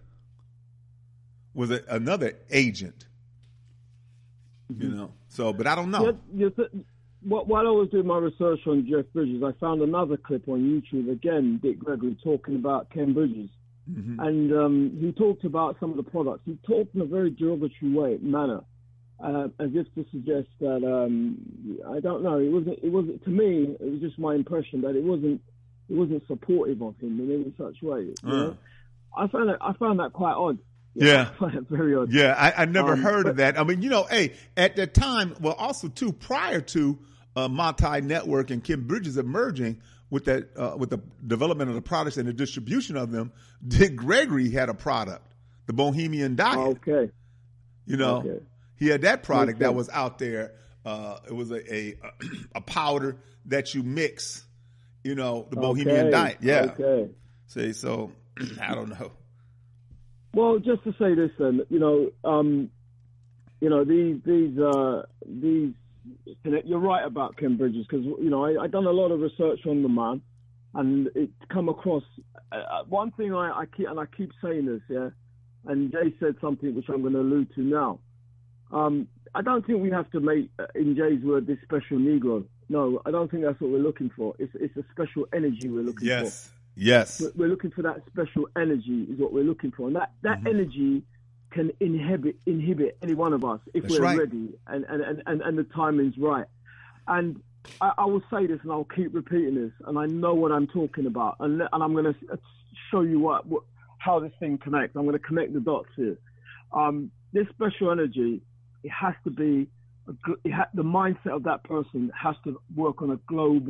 was a, another agent, Mm-hmm. you know. So, but I don't know. Yeah, yes, Wh- While I was doing my research on Jeff Bridges, I found another clip on YouTube, again, Dick Gregory talking about Ken Bridges. Mm-hmm. And um, he talked about some of the products. He talked in a very derogatory way, manner, uh, as if to suggest that, um, I don't know, it wasn't, it wasn't, to me, it was just my impression that it wasn't, it wasn't supportive of him in any such way. You Uh. know? I found that, I found that quite odd. Yeah. I find it very odd. Yeah, I, I never Um, heard but- of that. I mean, you know, hey, at that time, well, also too, prior to uh, Multi Network and Ken Bridges emerging with that, uh, with the development of the products and the distribution of them, Dick Gregory had a product, the Bohemian Diet. Okay. You know, Okay. he had that product Okay. that was out there. Uh, it was a, a a powder that you mix. You know, the Bohemian Okay. Diet. Yeah. Okay. See, so I don't know. Well, just to say this, then, you know, um, you know, these, these, uh, these. You're right about Ken Bridges, because you know I, I've done a lot of research on the man, and it come across uh, one thing I, I keep and I keep saying this, yeah. And Jay said something which I'm going to allude to now. Um, I don't think we have to make, uh, in Jay's word, this special Negro. No, I don't think that's what we're looking for. It's it's a special energy we're looking for. Yes. Yes. We're- We're looking for that special energy is what we're looking for. And that, that Mm-hmm. energy can inhibit inhibit any one of us if That's we're right. ready and, and, and, and, and the timing's right. And I, I will say this and I'll keep repeating this, and I know what I'm talking about. And, le- and I'm going to show you what, what how this thing connects. I'm going to connect the dots here. Um, this special energy, it has to be, a, gl- it ha- the mindset of that person has to work on a global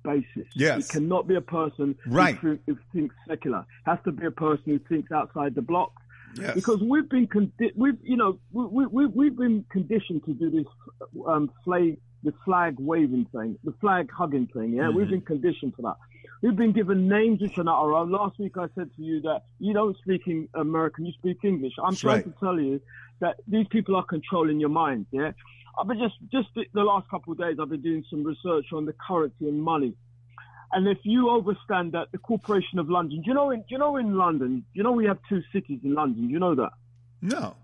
basis. Yes. It cannot be a person right. who, who thinks secular. It has to be a person who thinks outside the block. Yes. Because we've been, condi- we've, you know, we, we, we've been conditioned to do this um, flag, the flag waving thing, the flag hugging thing. Yeah, mm-hmm. We've been conditioned for that. We've been given names which are not our own. Last week I said to you that you don't speak American, you speak English. I'm That's trying right. to tell you that these people are controlling your mind. Yeah, I've been just just the last couple of days I've been doing some research on the currency and money. And if you overstand that the Corporation of London, do you know in do you know in London, do you know we have two cities in London? Do you know that? No.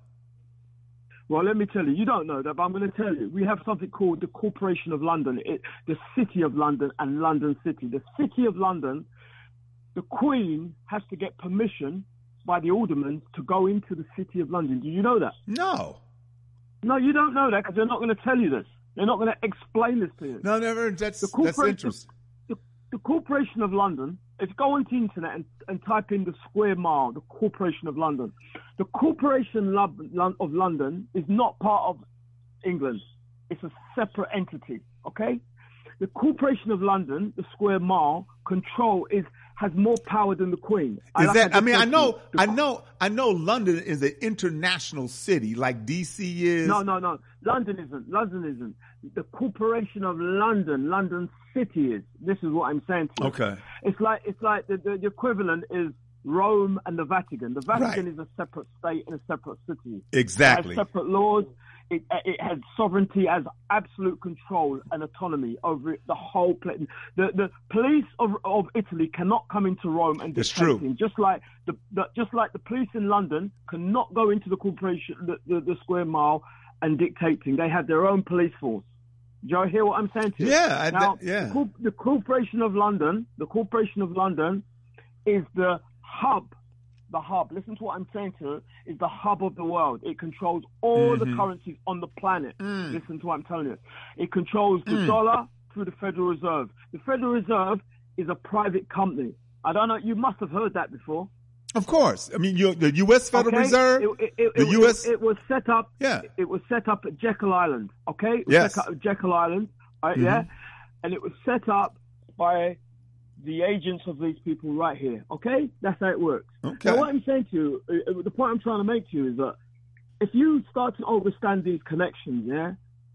Well, let me tell you, you don't know that, but I'm going to tell you. We have something called the Corporation of London, it, the City of London and London City. The City of London, the Queen has to get permission by the aldermen to go into the City of London. Do you know that? No. No, you don't know that because they're not going to tell you this. They're not going to explain this to you. No, never. That's, the that's interesting. The, the, the Corporation of London, if you go onto the internet and, and type in the square mile, the Corporation of London, the Corporation of London is not part of England. It's a separate entity, okay? The Corporation of London, the square mile, control is has more power than the Queen. Is like that? I mean, I know, the, I know, I know. London is an international city, like D C is. No, no, no. London isn't. London isn't. The Corporation of London, London City is. This is what I'm saying to you. Okay. It's like it's like the, the, the equivalent is Rome and the Vatican. The Vatican right. is a separate state and a separate city. Exactly. It has separate laws. It, it has sovereignty, has absolute control and autonomy over the whole place. The the police of, of Italy cannot come into Rome and It's dictate true. things. Just like the, the just like the police in London cannot go into the corporation the, the, the square mile and dictate things. They have their own police force. Do you hear what I'm saying to you? Yeah, I, now, that, yeah. The, Corp- the Corporation of London, the Corporation of London, is the hub. The hub, listen to what I'm saying to you, is the hub of the world. It controls all mm-hmm. the currencies on the planet. Mm. Listen to what I'm telling you. It controls the mm. dollar through the Federal Reserve. The Federal Reserve is a private company. I don't know, you must have heard that before. Of course. I mean, you, the U S Federal okay? Reserve, it, it, it, the it, U S It, it was set up. Yeah. It was set up at Jekyll Island. Okay. It was Yes. set up at Jekyll Island. Right, mm-hmm. Yeah. And it was set up by the agents of these people right here. Okay. That's how it works. Okay. Now, what I'm saying to you, uh, the point I'm trying to make to you is that if you start to understand these connections, yeah,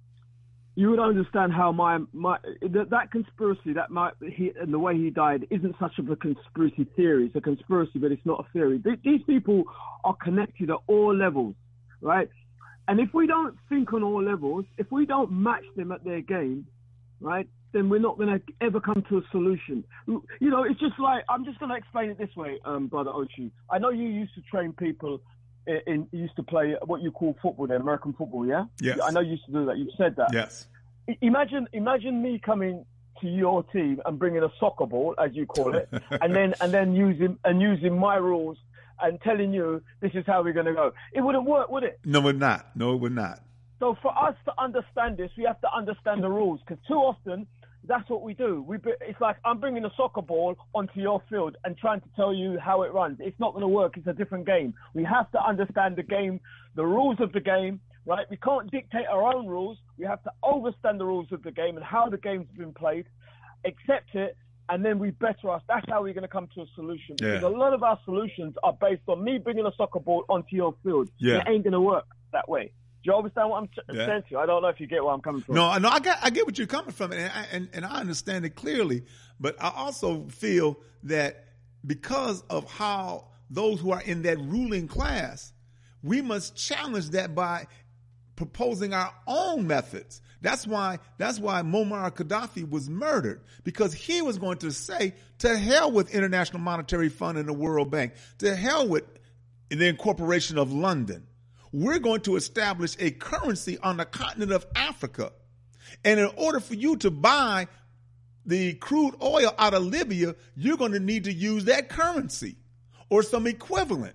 you would understand how my my that, that conspiracy, that my he and the way he died, isn't such of a conspiracy theory. It's a conspiracy, but it's not a theory. Th- these people are connected at all levels, right? And if we don't think on all levels, if we don't match them at their game, right, then we're not going to ever come to a solution. You know, it's just like, I'm just going to explain it this way, um, Brother Ochi. I know you used to train people in, in you used to play what you call football, the American football, yeah? Yes. I know you used to do that. You've said that. Yes. I- imagine, imagine me coming to your team and bringing a soccer ball, as you call it, and then and then using and using my rules and telling you this is how we're going to go. It wouldn't work, would it? No, it would not. No, it would not. So for us to understand this, we have to understand the rules, because too often that's what we do. We be, it's like I'm bringing a soccer ball onto your field and trying to tell you how it runs. It's not going to work. It's a different game. We have to understand the game, the rules of the game, right? We can't dictate our own rules. We have to understand the rules of the game and how the game's been played, accept it, and then we better us. That's how we're going to come to a solution. Because Yeah. a lot of our solutions are based on me bringing a soccer ball onto your field. Yeah. It ain't going to work that way. Do you understand what I'm t- Yeah. saying to you? I don't know if you get where I'm coming from. No, no, I get, I get what you're coming from, and I, and, and I understand it clearly. But I also feel that because of how those who are in that ruling class, we must challenge that by proposing our own methods. That's why, that's why Muammar Gaddafi was murdered, because he was going to say, to hell with International Monetary Fund and the World Bank, to hell with the incorporation of London. We're going to establish a currency on the continent of Africa. And in order for you to buy the crude oil out of Libya, you're going to need to use that currency or some equivalent.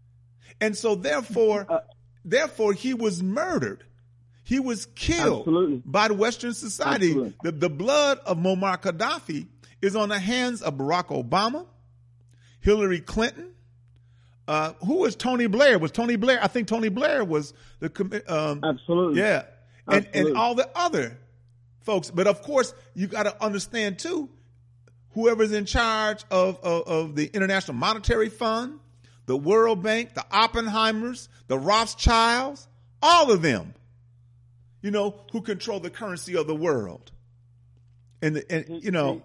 And so therefore, uh, therefore he was murdered. He was killed absolutely. by the Western society. The, the blood of Muammar Gaddafi is on the hands of Barack Obama, Hillary Clinton. Uh, who was Tony Blair? Was Tony Blair? I think Tony Blair was the um, absolutely, yeah, and absolutely. and all the other folks. But of course, you got to understand too. whoever's in charge of, of, of the International Monetary Fund, the World Bank, the Oppenheimers, the Rothschilds, all of them, you know, who control the currency of the world. And, the, and you know,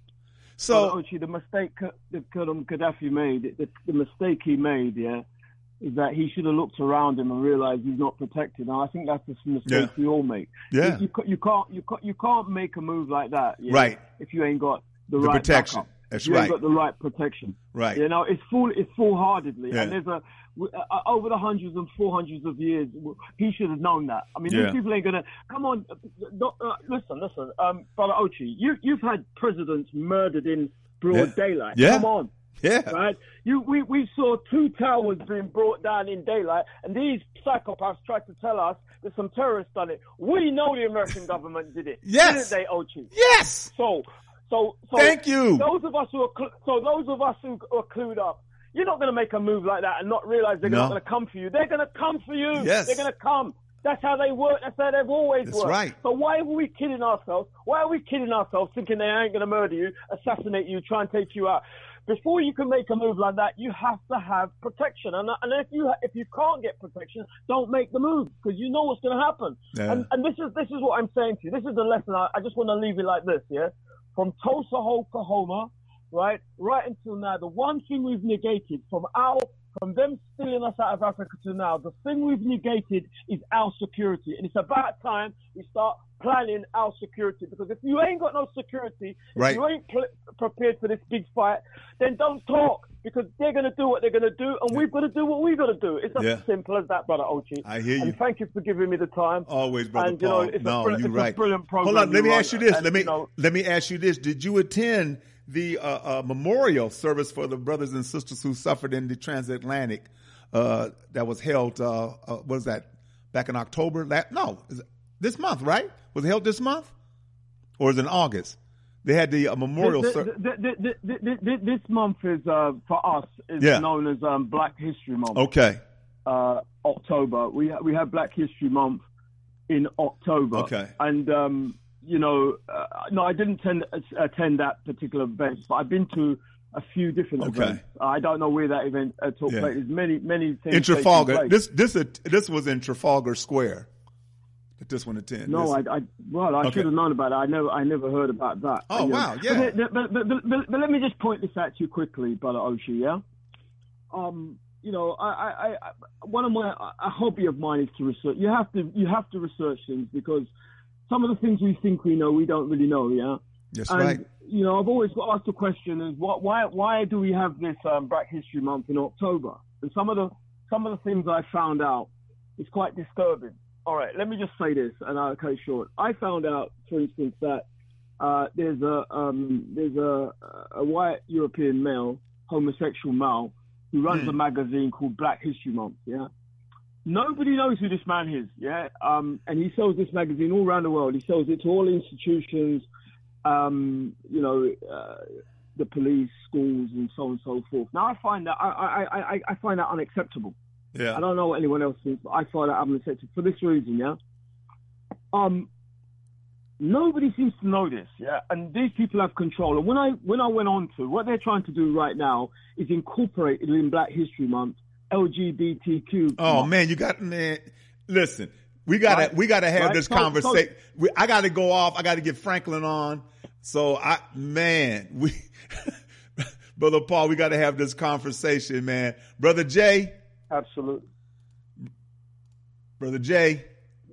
so. Well, Ochi, the mistake that Gaddafi made, the, the mistake he made, yeah, is that he should have looked around him and realized he's not protected. And I think that's the mistake Yeah. we all make. Yeah. You, you, you can't, you can't, you can't make a move like that, yeah, Right. if you ain't got the, The right protection. backup. That's you right. ain't got the right protection. Right. You know, it's full, it's full-heartedly. Yeah. And there's a, uh, over the hundreds and four hundreds of years, he should have known that. I mean, Yeah. these people ain't gonna, come on, don't, uh, listen, listen, um, Brother Ochi, you, you've had presidents murdered in broad Yeah. daylight. Yeah. Come on. Yeah. Right? You, we, we saw two towers being brought down in daylight, and these psychopaths tried to tell us that some terrorists done it. We know the American government did it. Yes. Didn't they, Ochi? Yes. So, so, so. Thank you. Those of us who are, cl- so those of us who are clued up, you're not going to make a move like that and not realize they're No. not going to come for you. They're going to come for you. Yes. They're going to come. That's how they work. That's how they've always That's worked. right. So why are we kidding ourselves? Why are we kidding ourselves thinking they ain't going to murder you, assassinate you, try and take you out? Before you can make a move like that, you have to have protection. And, and if you if you can't get protection, don't make the move because you know what's going to happen. Yeah. And, and this is this is what I'm saying to you. This is the lesson. I, I just want to leave it like this, yeah? From Tulsa, Oklahoma, right, right until now, the one thing we've negated from our from them stealing us out of Africa to now, the thing we've negated is our security. And it's about time we start planning our security. Because if you ain't got no security, Right. if you ain't pl- prepared for this big fight, then don't talk. Because they're going to do what they're going to do, and we've got to do what we've got to do. It's as Yeah. simple as that, Brother Ochi. I hear you. And thank you for giving me the time. Always, Brother And, you Paul. know, it's a no, brill- you're it's a right. brilliant program Hold on. Let you me run, ask you this. and, Let me you know- let me ask you this. Did you attend the uh, uh, memorial service for the brothers and sisters who suffered in the transatlantic uh, that was held? Uh, uh, what was that? Back in October? La- no, is it this month, right? Was it held this month, or is it in August? They had the uh, memorial This, service. this, this, this, this month is uh, for us is Yeah. known as um, Black History Month. Okay. Uh, October. We ha- we have Black History Month in October. Okay. And um, you know, uh, no, I didn't attend, attend that particular event, but I've been to a few different Okay. events. I don't know where that event uh, took Yeah. place. There's many many things In taking Trafalgar. place. This this uh, this was in Trafalgar Square. That this one attended. No, This- I, I well, I Okay. should have known about it. I never, I never heard about that. Oh, You know. wow, yeah. But, but, but, but, but, but let me just point this out to you quickly, Brother Oshi. Yeah. Um, you know, I, I, I one of my a hobby of mine is to research. You have to, you have to research things because some of the things we think we know, we don't really know. Yeah. That's and, right. You know, I've always got asked the question: is what, why, why do we have this um, Black History Month in October? And some of the, some of the things I found out is quite disturbing. All right, let me just say this, and I'll cut it short. I found out, for instance, that uh, there's a um, there's a, a white European male, homosexual male, who runs Mm. a magazine called Black History Month. Yeah, nobody knows who this man is. Yeah, um, and he sells this magazine all around the world. He sells it to all institutions, um, you know, uh, the police, schools, and so on and so forth. Now I find that I I, I, I find that unacceptable. Yeah. I don't know what anyone else thinks, but I find that unacceptable for this reason, yeah. Um, nobody seems to know this, yeah, and these people have control. And when I when I went on to what they're trying to do right now is incorporate it in Black History Month, L G B T Q. Oh month. man, you got man. Listen, we gotta Right. we gotta have Right. this So- conversation. We I gotta go off. I gotta get Franklin on. So I man, we Brother Paul, we gotta have this conversation, man. Brother Jay, Absolutely. Brother Jay.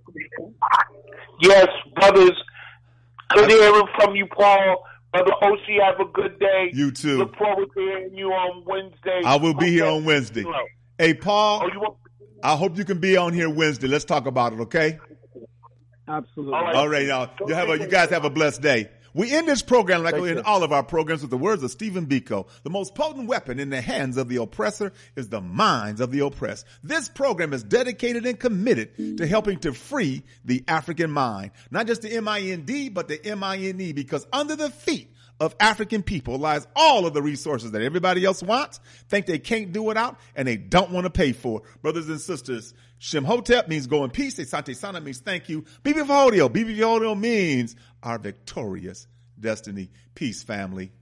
Yes, brothers. Good hearing from you, Paul. Brother Oshi, have a good day. You too. Look forward to hearing you on Wednesday. I will be here Okay. on Wednesday. Hello. Hey Paul, Oh, you want? I hope you can be on here Wednesday. Let's talk about it, okay? Absolutely. All right. All right, y'all. You have a, you guys have a blessed day. We end this program like we end all of our programs with the words of Stephen Biko. The most potent weapon in the hands of the oppressor is the minds of the oppressed. This program is dedicated and committed to helping to free the African mind. Not just the M I N D, but the M I N E, because under the feet of African people lies all of the resources that everybody else wants, think they can't do without, and they don't want to pay for. Brothers and sisters, Shem Hotep means go in peace. Asante Sana means thank you. Bibi Vodio. Bibi Vodio means our victorious destiny. Peace, family.